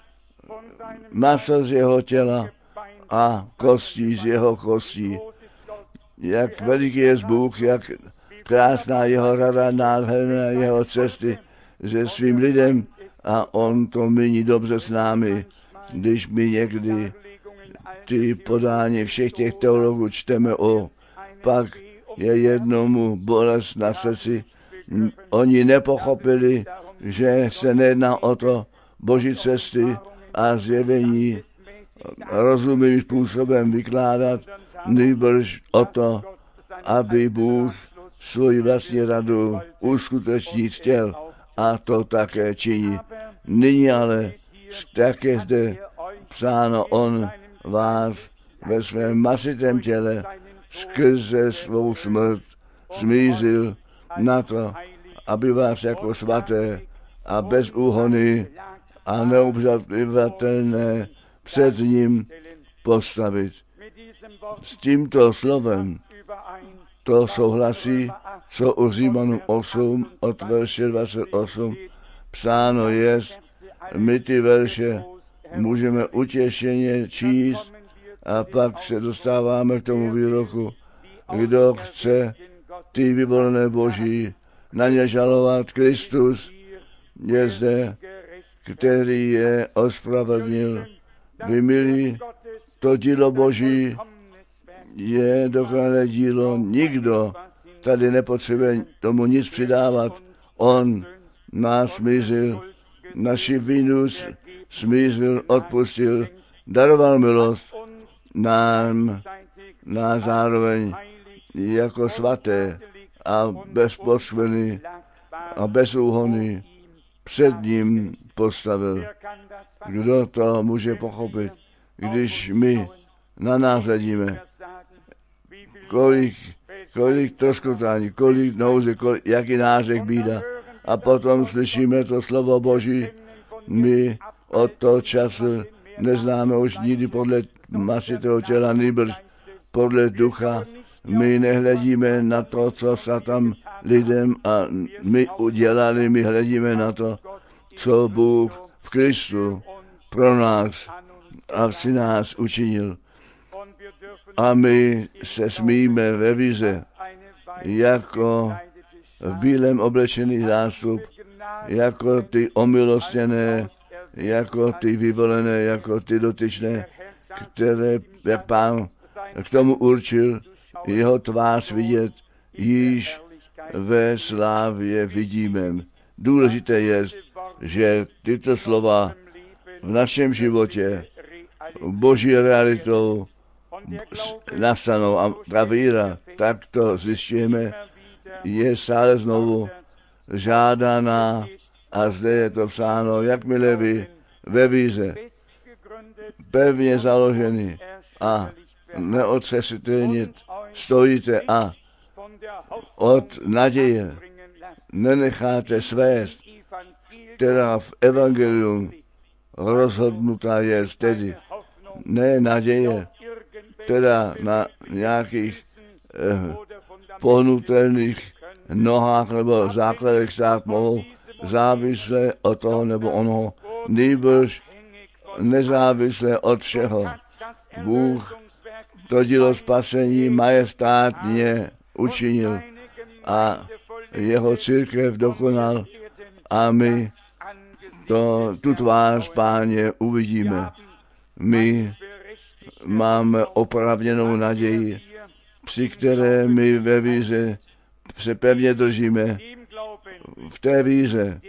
Maso z jeho těla a kostí z jeho kostí. Jak veliký je Bůh, jak krásná jeho rada, nádherné jeho cesty se svým lidem a on to míní dobře s námi, když my někdy ty podání všech těch teologů čteme o pak je jednomu bolest na srdci. Oni nepochopili, že se nejedná o to Boží cesty a zjevení rozumným způsobem vykládat, nýbrž o to, aby Bůh svoji vlastní radu uskutečnit chtěl a to také činí. Nyní ale také zde psáno, on vás ve svém masitém těle skrze svou smrt smířil na to, aby vás jako svaté a bez úhony a neobžadovatelné před ním postavit. S tímto slovem to souhlasí, co u Římanům osm od verše dvacet osm psáno je, my ty verše můžeme utěšeně číst a pak se dostáváme k tomu výroku, kdo chce ty vyvolené Boží na ně žalovat, Kristus je zde, který je ospravedlnil. Vy milí, to dílo Boží je dokonalé dílo, nikdo tady nepotřebuje tomu nic přidávat. On nás smířil, naši vinu smířil, odpustil, daroval milost nám, nás zároveň jako svaté a bezpočvený a bezúhonný před ním postavil. Kdo to může pochopit, když my na nás hledíme, kolik, kolik troskotání, kolik nouze, kolik, jaký nářek bída. A potom slyšíme to slovo Boží, my od toho času neznáme už nikdy podle masitého těla, nýbrž podle ducha. My nehledíme na to, co se tam lidem a my udělali, my hledíme na to, co Bůh v Kristu pro nás a v si nás učinil. A my se smíme ve víře, jako v bílém oblečený zástup, jako ty omilostněné, jako ty vyvolené, jako ty dotyčné, které, jak Pán k tomu určil, jeho tvář vidět, již ve slávě vidíme. Důležité je, že tyto slova v našem životě Boží realitou nastanou a ta víra, tak to zjišťujeme, je stále znovu žádaná a zde je to psáno, jakmile vy ve víře pevně založený a neotřesitelně stojíte a od naděje nenecháte svést, která v evangelium rozhodnutá je tedy ne naděje, teda na nějakých eh, pohnutelných nohách nebo základech stát mohou závisle od toho nebo onoho, nýbrž nezávisle od všeho. Bůh to dílo spasení majestátně učinil a jeho církev dokonal a my to, tu tvář Páně uvidíme. My máme oprávněnou naději, při které my ve víře se pevně držíme, v té víře,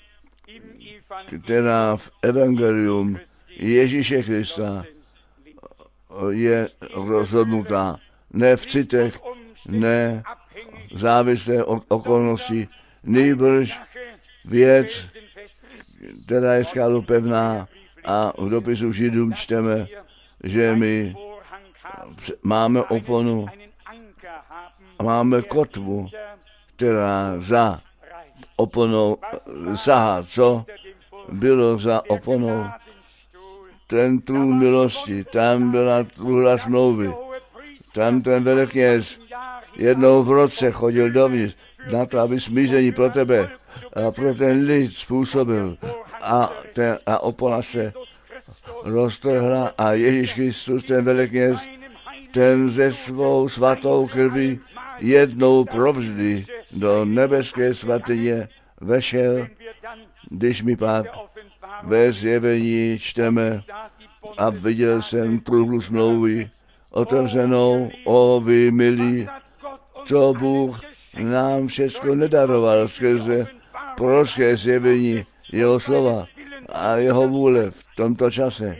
která v evangelium Ježíše Krista je rozhodnutá. Ne v citech, ne závislé od okolností, nýbrž věc, která je skálu pevná a v dopisu Židům čteme, že my máme oponu, máme kotvu, která za oponou sahá. Co bylo za oponou? Ten trůn milosti, tam byla truhla smlouvy, tam ten velekněz jednou v roce chodil dovnitř na to, aby smíření pro tebe a pro ten lid způsobil a, ten, a opona se roztrhla a Ježíš Kristus, ten velekněz, ten ze svou svatou krví jednou provždy do nebeské svatyně vešel, když mi pak ve zjevení čteme a viděl jsem truhlu smlouvy otevřenou, o vy milí, co Bůh nám všechno nedaroval skrze prorocké zjevení jeho slova a jeho vůle v tomto čase.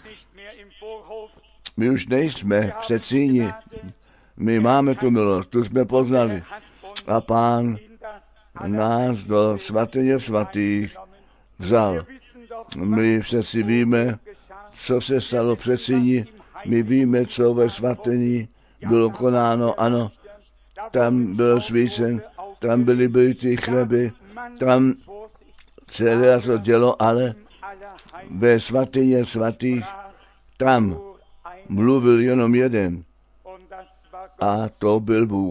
My už nejsme v předsíni, my máme tu milost, tu jsme poznali. A Pán nás do svatyně svatých vzal. My přeci víme, co se stalo v předsíni, my víme, co ve svatyni bylo konáno, ano, tam byl svícen, tam byly byty chleby, tam celé to dělo, ale ve svatyně svatých tam mluvil jenom jeden a to byl Bůh.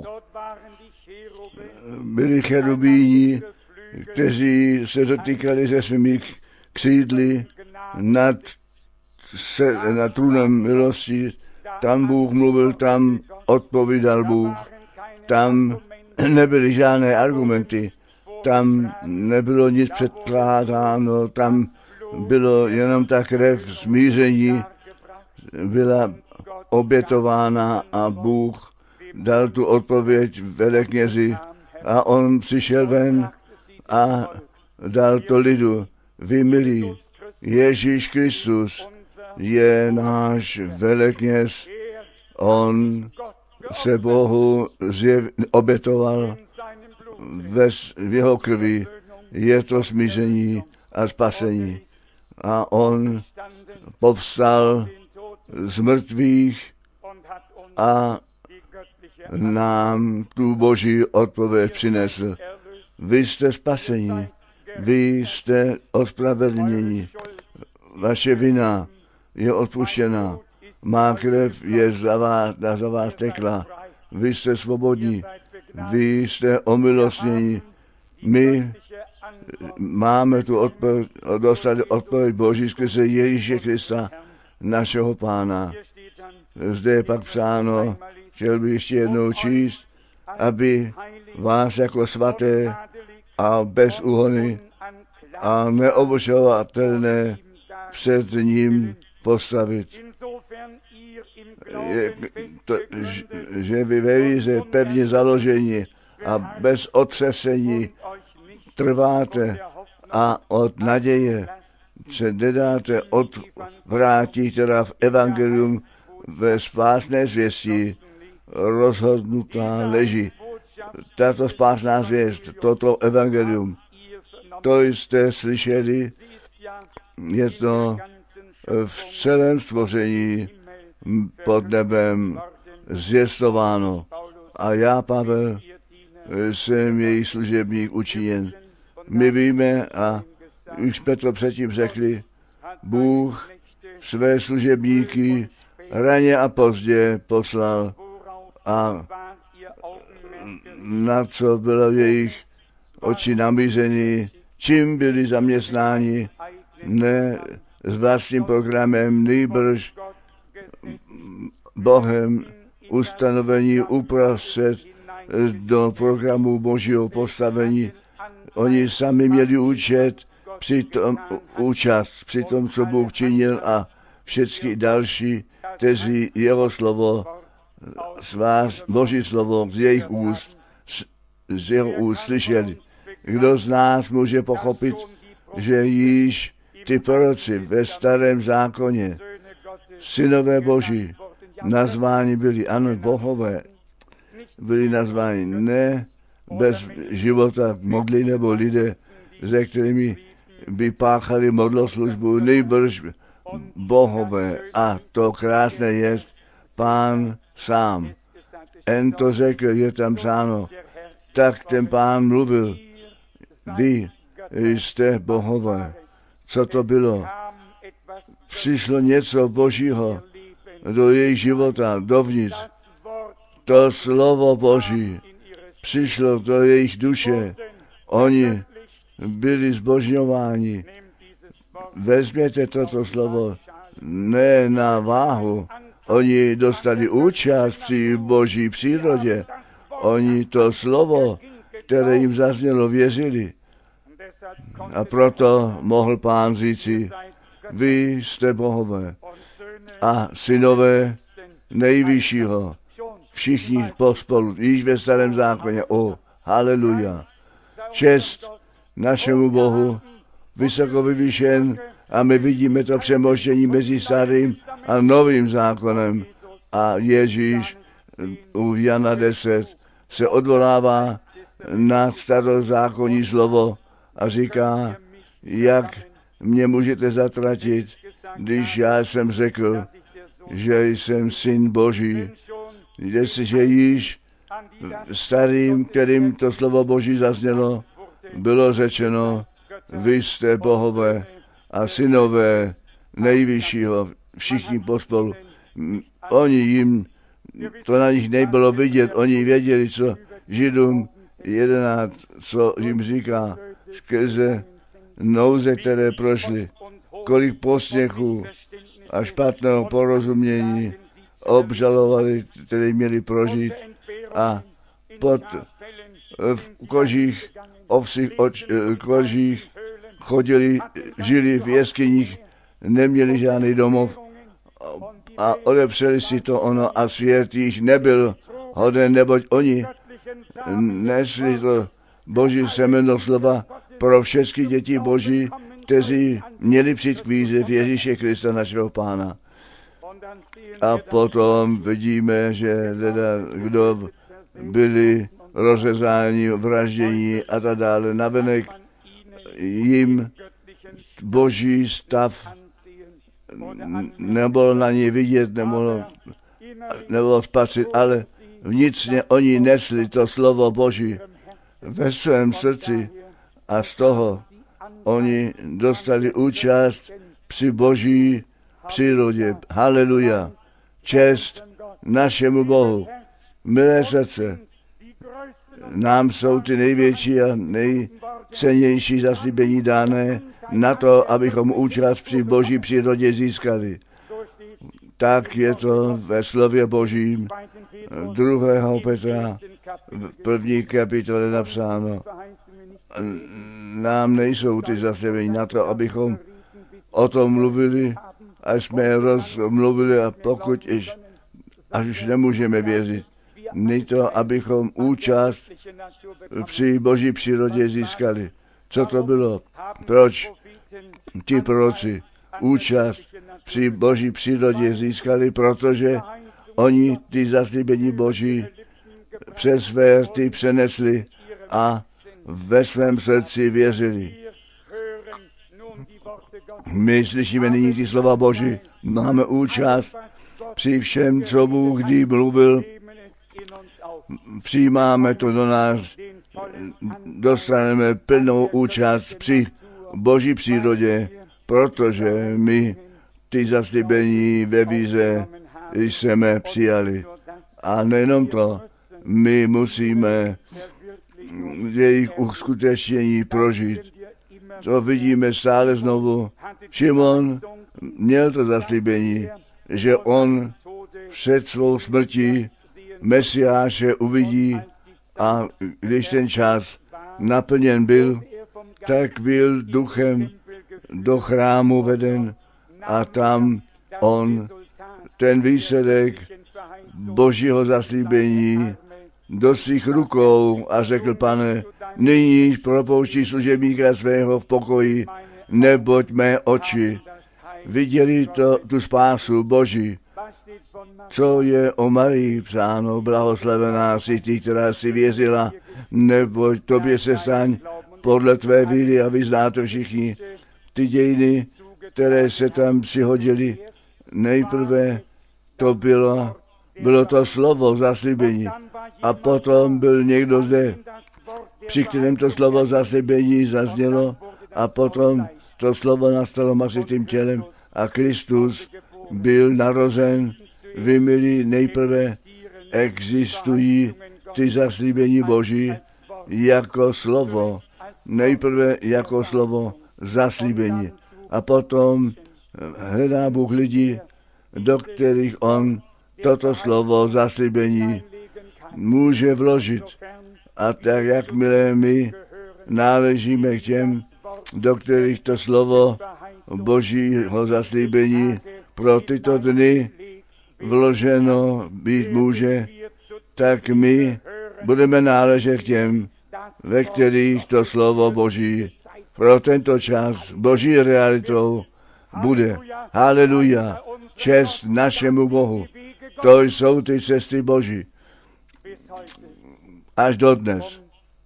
Byli cherubíni, kteří se dotýkali se svými křídly nad, se, nad trůnem milosti. Tam Bůh mluvil, tam odpovídal Bůh. Tam nebyly žádné argumenty, tam nebylo nic předkládáno, tam bylo jenom ta krev smíření, byla obětována a Bůh dal tu odpověď veleknězi a on přišel ven a dal to lidu. Vy milí, Ježíš Kristus je náš velekněz, on se Bohu zjev, obětoval ve, v jeho krvi, je to smíření a spasení. A on povstal z mrtvých a nám tu boží odpověď přinesl. Vy jste spasení, vy jste ospravedlnění, vaše vina je odpuštěna, má krev je za vás, za vás tekla, vy jste svobodní, vy jste omilostnění. My máme tu odpověď, dostali odpověď Boží skrze Ježíše Krista, našeho Pána. Zde je pak psáno, chtěl bych ještě jednou číst, aby vás jako svaté a bez úhony a neobožovatelné před ním postavit. Je, to, že vy ve víře pevně založení a bez otřesení trváte a od naděje se nedáte odvrátit, teda v evangelium ve spásné zvěstí rozhodnutá leží. Tato spásná zvěst, toto evangelium, to jste slyšeli, je to v celém stvoření pod nebem zvěstováno. A já, Pavel, jsem její služebník učiněn. My víme, a už jsme to předtím řekli, Bůh své služebníky raně a pozdě poslal a na co bylo jejich oči namířeny, čím byli zaměstnáni, ne s vlastním programem, nýbrž Bohem ustanovení uprostřed do programu Božího postavení. Oni sami měli účet, při tom, účast při tom, co Bůh činil a všechny další, kteří jeho slovo, z vás, Boží slovo z jejich úst, z jeho úst slyšeli. Kdo z nás může pochopit, že již ty proroci ve starém zákoně, synové Boží, nazváni byli, ano, bohové, byli nazváni ne bez života mogli nebo lidé, se kterými by páchali modloslužbu, nejbrž bohové. A to krásné je Pán sám. En to řekl, je tam psáno, tak ten Pán mluvil, vy jste bohové. Co to bylo? Přišlo něco Božího do jejich života, dovnitř. To slovo Boží přišlo do jejich duše. Oni byli zbožňováni. Vezměte toto slovo ne na váhu. Oni dostali účast při Boží přírodě. Oni to slovo, které jim zaznělo, věřili. A proto mohl Pán říci, vy jste bohové a synové nejvyššího. všichni pospolu, již ve starém zákoně. O, haleluja. Čest našemu Bohu, vysoko vyvyšen, a my vidíme to přemoštění mezi starým a novým zákonem. A Ježíš u Jana deset se odvolává na starozákonní slovo a říká, jak mě můžete zatratit, když já jsem řekl, že jsem syn Boží. Jestliže již starým, kterým to slovo Boží zaznělo, bylo řečeno, vy jste bohové a synové nejvyššího, všichni pospolu. Oni jim, to na nich nebylo vidět, oni věděli, co Židům jedenáct, co jim říká, skrze nouze, které prošly, kolik posměchů a špatného porozumění obžalovali, které měli prožít, a pod v kožích, ovsích oč, kožích chodili, žili v jeskyních, neměli žádný domov a odepřeli si to ono a svět jich nebyl hoden, neboť oni nesli to Boží semeno slova pro všechny děti Boží, kteří měli přijít k víře v Ježíše Krista, našeho Pána. A potom vidíme, že teda, kdo byli rozřezáni, vraždění a tak dále, navenek jim Boží stav nebylo na ně vidět, nebylo, nebylo spatřit, ale vnitřně oni nesli to slovo Boží ve svém srdci a z toho oni dostali účast při Boží přírodě. Haleluja. Čest našemu Bohu. Milé srdce, nám jsou ty největší a nejcennější zaslíbení dané na to, abychom účast při Boží přírodě získali. Tak je to ve slově Božím druhého Petra v první kapitole napsáno. Nám nejsou ty zaslíbení na to, abychom o tom mluvili, a jsme rozmluvili, a pokud iš, až už nemůžeme věřit, není to, abychom účast při Boží přírodě získali. Co to bylo? Proč ti proroci účast při Boží přírodě získali? Protože oni ty zaslíbení Boží přes své rty přenesli a ve svém srdci věřili. My slyšíme nyní ty slova Boží, máme účast při všem, co Bůh kdy mluvil, přijímáme to do nás, dostaneme plnou účast při Boží přírodě, protože my ty zaslíbení ve víře jsme přijali. A nejenom to, my musíme jejich uskutečnění prožít. To vidíme stále znovu. Šimon měl to zaslíbení, že on před svou smrtí Mesiáše uvidí, a když ten čas naplněn byl, tak byl duchem do chrámu veden a tam on ten výsledek Božího zaslíbení do svých rukou a řekl: Pane, nyní propouští služebníka svého v pokoji, neboť mé oči viděli to, tu spásu Boží. Co je o Marii psáno: blahoslavená jsi ty, která si věřila, neboť tobě se staň podle tvé víry, a vyzná to všichni. Ty dějiny, které se tam přihodily, nejprve to bylo, bylo to slovo zaslíbení, a potom byl někdo zde, při kterém to slovo zaslíbení zaznělo, a potom to slovo nastalo masitým tělem a Kristus byl narozen. Vy, milí, nejprve existují ty zaslíbení Boží jako slovo, nejprve jako slovo zaslíbení, a potom hledá Bůh lidi, do kterých on toto slovo zaslíbení může vložit. A tak, jakmile my náležíme k těm, do kterých to slovo Božího zaslíbení pro tyto dny vloženo být může, tak my budeme náležet k těm, ve kterých to slovo Boží pro tento čas Boží realitou bude. Haleluja, čest našemu Bohu. To jsou ty cesty Boží. Až do dnes.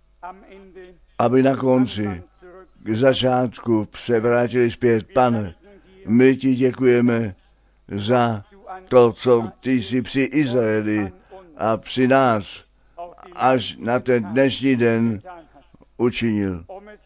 Aby na konci, k začátku se vrátili zpět. Pane, my ti děkujeme za to, co ty jsi při Izraeli a při nás až na ten dnešní den učinil,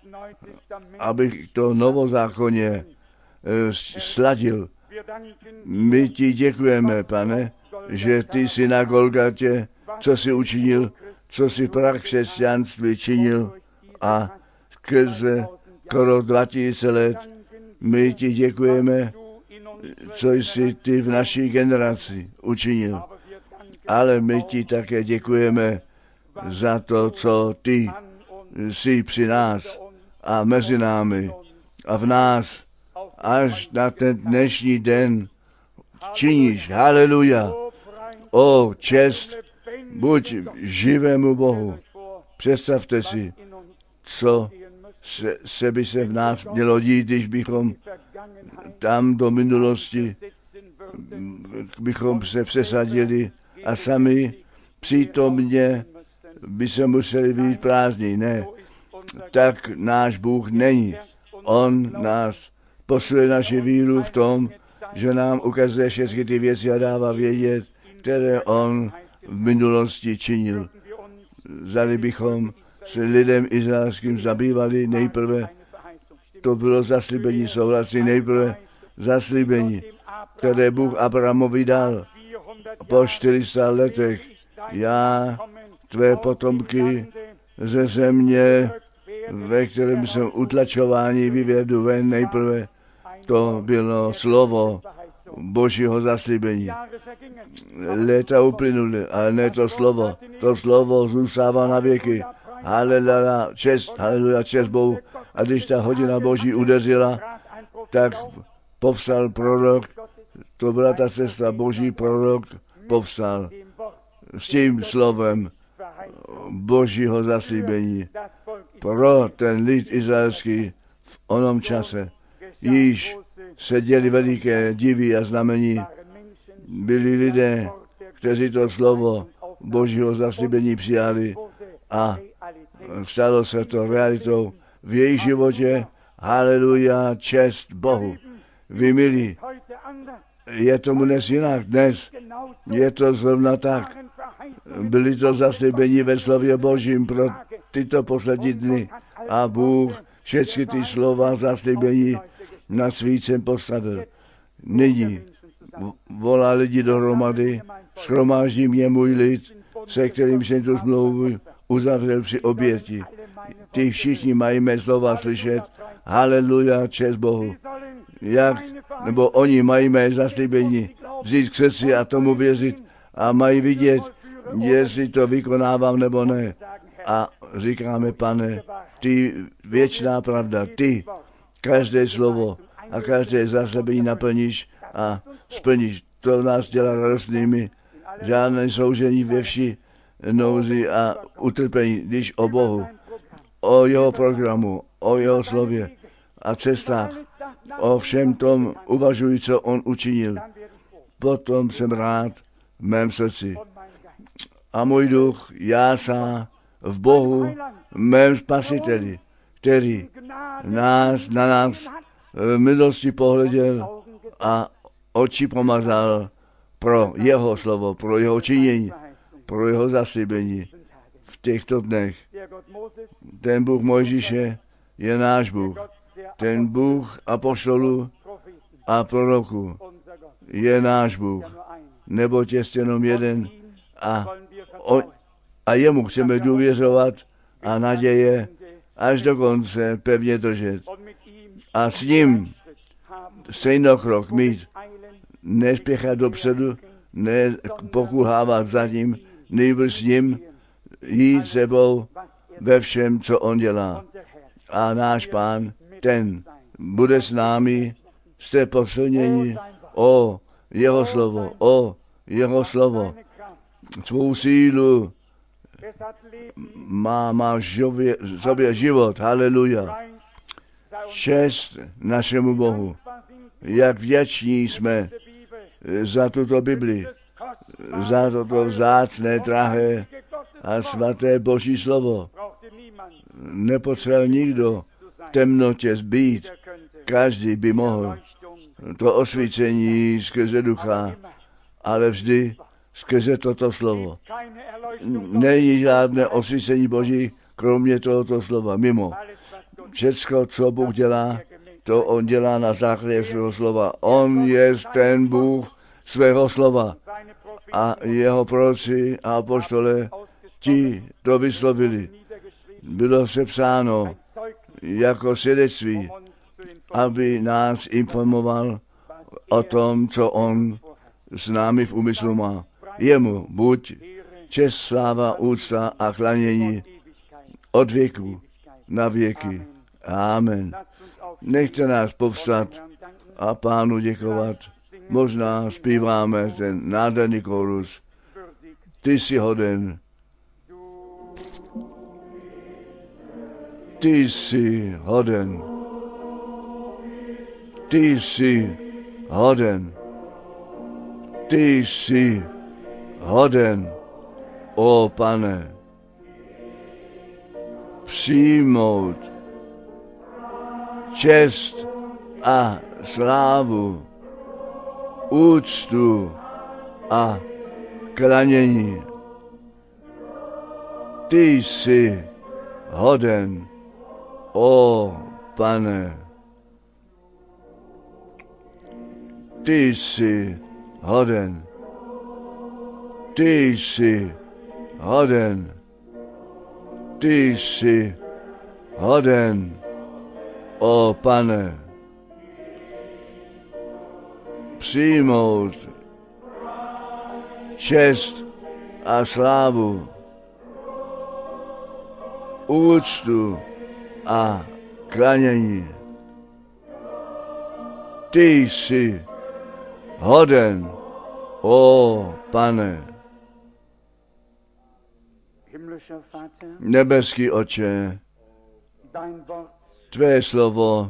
abych to novozákonně sladil. My ti děkujeme, Pane, že ty jsi na Golgatě, co jsi učinil, co jsi v prakřesťanství činil a skrze skoro dva tisíce let my ti děkujeme, co jsi ty v naší generaci učinil. Ale my ti také děkujeme za to, co ty jsi při nás a mezi námi a v nás až na ten dnešní den činíš. Haleluja. O, čest buď živému Bohu. Představte si, co se, se by se v nás mělo dít, když bychom tam do minulosti bychom se přesadili a sami přítomně by se museli být prázdní. Ne, tak náš Bůh není. On nás posiluje naši víru v tom, že nám ukazuje všechny ty věci a dává vědět, které on v minulosti činil. Zali bychom se lidem izraelským zabývali nejprve, to bylo zaslíbení souhlasí, nejprve zaslíbení, které Bůh Abrahamovi dal po čtyři sta letech. Já, tvé potomky ze země, ve kterém jsem utlačování vyvedu ven, nejprve to bylo slovo Božího zaslíbení. Léta uplynuly, ale ne to slovo. To slovo zůstává na věky. Haleluja, čest, haleluja, čest Bohu. A když ta hodina Boží udeřila, tak povstal prorok. To byla ta cesta, Boží prorok povstal s tím slovem Božího zaslíbení pro ten lid izraelský v onom čase. Již se děli veliké divy a znamení. Byli lidé, kteří to slovo Božího zaslíbení přijali a stalo se to realitou v jejich životě. Haleluja, čest Bohu. Vy milí, je tomu dnes jinak. Dnes je to zrovna tak. Byli to zaslíbení ve slově Božím pro tyto poslední dny a Bůh všechny ty slova zaslíbení nad svícem postavil. Nyní volá lidi dohromady, shromáždí mě můj lid, se kterým jsem tu smlouvu uzavřel při oběti. Ty všichni mají mé slova slyšet. Haleluja, čest Bohu. Jak, nebo oni mají mé zaslíbení vzít k srdci a tomu věřit a mají vidět, jestli to vykonávám nebo ne. A říkáme, Pane, ty věčná pravda, ty každé slovo a každé zaslíbení naplníš a splníš. To nás dělá radostnými. Žádné soužení ve vši nouzi a utrpení, když o Bohu, o jeho programu, o jeho slově a cestách, o všem tom uvažuji, co on učinil. Potom jsem rád v mém srdci. A můj duch jásá v Bohu, mém spasiteli, který nás, na nás v milosti pohleděl a oči pomazal pro jeho slovo, pro jeho činění, pro jeho zaslíbení v těchto dnech. Ten Bůh Mojžíše je náš Bůh. Ten Bůh apoštolů a proroků je náš Bůh. Neboť je jenom jeden a, o, a jemu chceme důvěřovat a naděje až do konce pevně držet. A s ním stejnokrok mít, nespěchat dopředu, ne pokulhávat za ním, nejbrž s ním jít sebou ve všem, co on dělá. A náš Pán, ten bude s námi, jste posilněni o jeho slovo, o jeho slovo svou sílu, má, má žově, sobě život. Haleluja. Čest našemu Bohu. Jak vděční jsme za tuto Bibli, za toto vzácné, drahé a svaté Boží slovo. Nepotřeboval nikdo v temnotě zbýt. Každý by mohl to osvícení skrze ducha, ale vždy skrze toto slovo. Není žádné osvícení Boží, kromě tohoto slova, mimo. Všecko, co Bůh dělá, to on dělá na základě svého slova. On je ten Bůh svého slova. A jeho proroci a apoštole, ti to vyslovili. Bylo sepsáno jako svědectví, aby nás informoval o tom, co on s námi v úmyslu má. Jemu buď čest, sláva, úcta a klanění od věku na věky. Amen. Nechte nás povstat a Pánu děkovat. Možná zpíváme ten nádherný chorus. Ty jsi hoden. Ty jsi hoden. Ty jsi hoden. Ty jsi hoden, o Pane, přijmout čest a slávu, úctu a klanění. Ty jsi hoden, o Pane. Ty jsi hoden. Ty jsi hoden. Ty jsi hoden, o Pane. Přijmout čest a slávu, úctu a klanění. Ty jsi hoden, o Pane. Nebeský Otče, tvé slovo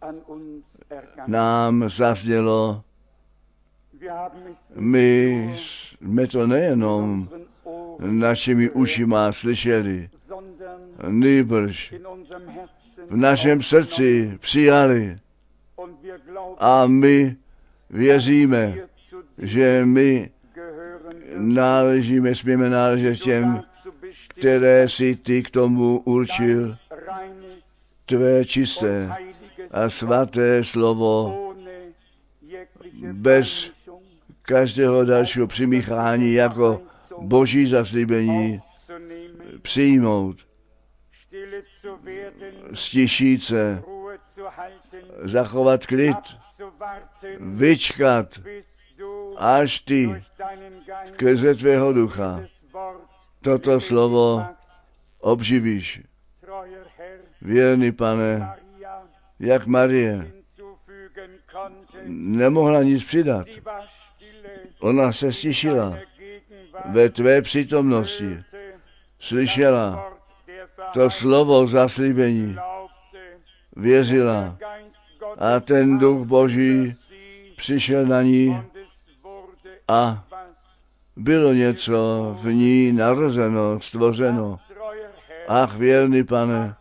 nám zaznělo. My jsme to nejenom našimi ušima slyšeli, nýbrž v našem srdci přijali. A my věříme, že my náležíme, smíme náležet těm, které si ty k tomu určil, tvé čisté a svaté slovo, bez každého dalšího přimíchání jako Boží zaslíbení přijmout, stišit se, zachovat klid, vyčkat, až ty skrze tvého ducha toto slovo obživíš. Věrný Pane, jak Marie nemohla nic přidat. Ona se stišila ve tvé přítomnosti. Slyšela to slovo zaslíbení. Věřila. A ten duch Boží přišel na ní a bylo něco v ní narozeno, stvořeno. Ach, věrný Pane,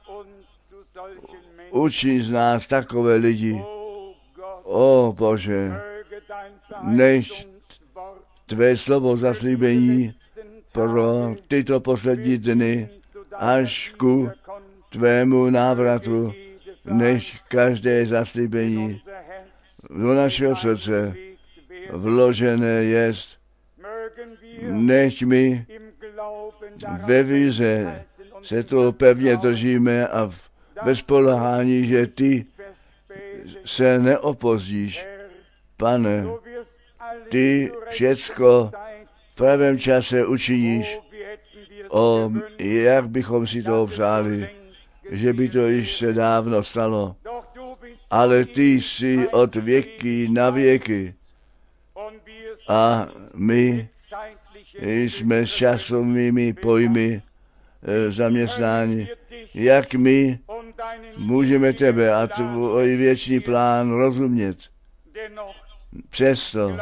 učiň z nás takové lidi. O Bože, než tvé slovo zaslíbení pro tyto poslední dny až ku tvému návratu, než každé zaslíbení do našeho srdce vložené jest, než my ve víře se toho pevně držíme a v bezpoléhání, že ty se neopozdíš. Pane, ty všecko v pravém čase učiníš. O, jak bychom si toho přáli, že by to již se dávno stalo. Ale ty jsi od věky na věky. A my jsme s časovými pojmy e, zaměstnáni. Jak my můžeme tebe a tvůj věčný plán rozumět? Přesto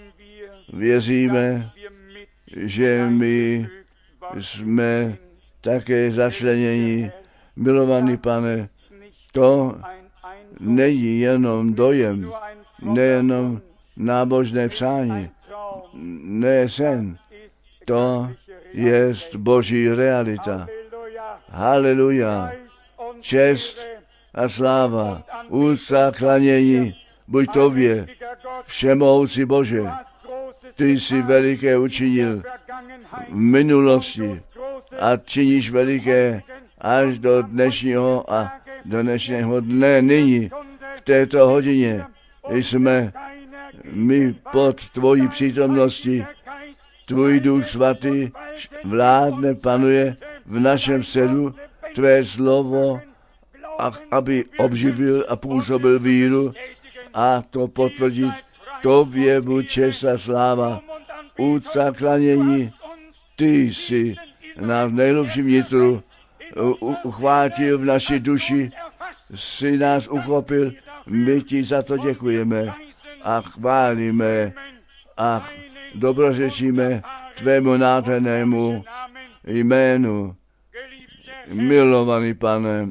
věříme, že my jsme také začleněni. Milovaný Pane, to není jenom dojem, nejenom nábožné přání, ne sen, to je Boží realita. Haleluja, čest a sláva, úcta, klanění, buď tobě, všemohoucí Bože. Ty jsi veliké učinil v minulosti a činíš veliké až do dnešního a do dnešního dne. Nyní, v této hodině, jsme my pod tvojí přítomností. Tvůj Duch Svatý vládne, panuje v našem středu, tvé slovo, aby obživil a působil víru a to potvrdit. Tobě buď čest a sláva, úcta, klanění. Ty jsi na nejlepším vnitru uchvátil v naší duši, jsi nás uchopil, my ti za to děkujeme a chválíme a dobrořečíme tvému nádhernému jménu. Milovaný Pane,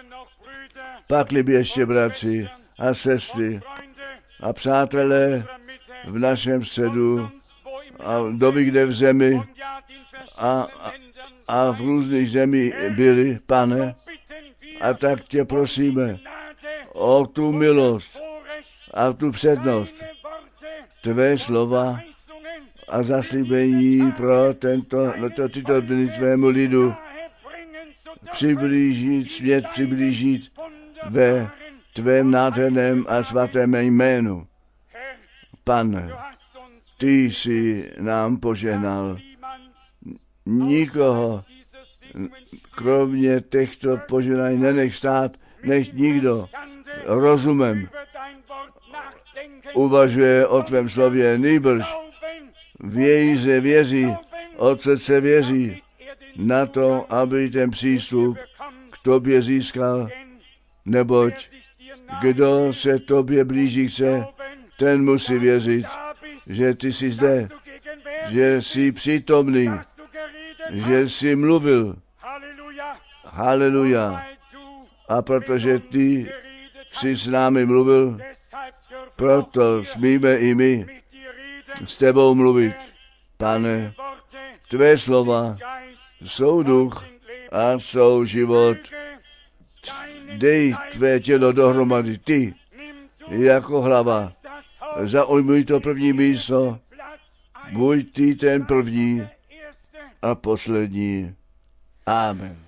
pakli by ještě bratři a sestry a přátelé v našem středu a kdoví kde v zemi a, a, a v různých zemích byli, Pane, a tak tě prosíme o tu milost a tu přednost tvé slova a zaslíbení pro tento, to, tyto dny tvému lidu přiblížit, svět přiblížit ve tvém nádherném a svatém jménu. Pane, ty jsi nám požehnal. Nikoho, kromě těchto požehnání, nenech stát, nech nikdo rozumem uvažuje o tvém slově, nýbrž věře věří, od srdce věří na to, aby ten přístup k tobě získal, neboť kdo se tobě blíží chce, ten musí věřit, že ty jsi zde, že jsi přítomný, že jsi mluvil. Haleluja. A protože ty jsi s námi mluvil, proto smíme i my s tebou mluvit. Pane, tvé slova jsou duch a jsou život. Dej tvé tělo dohromady, ty, jako hlava. Zaujmuj to první místo, buď ty ten první a poslední. Amen.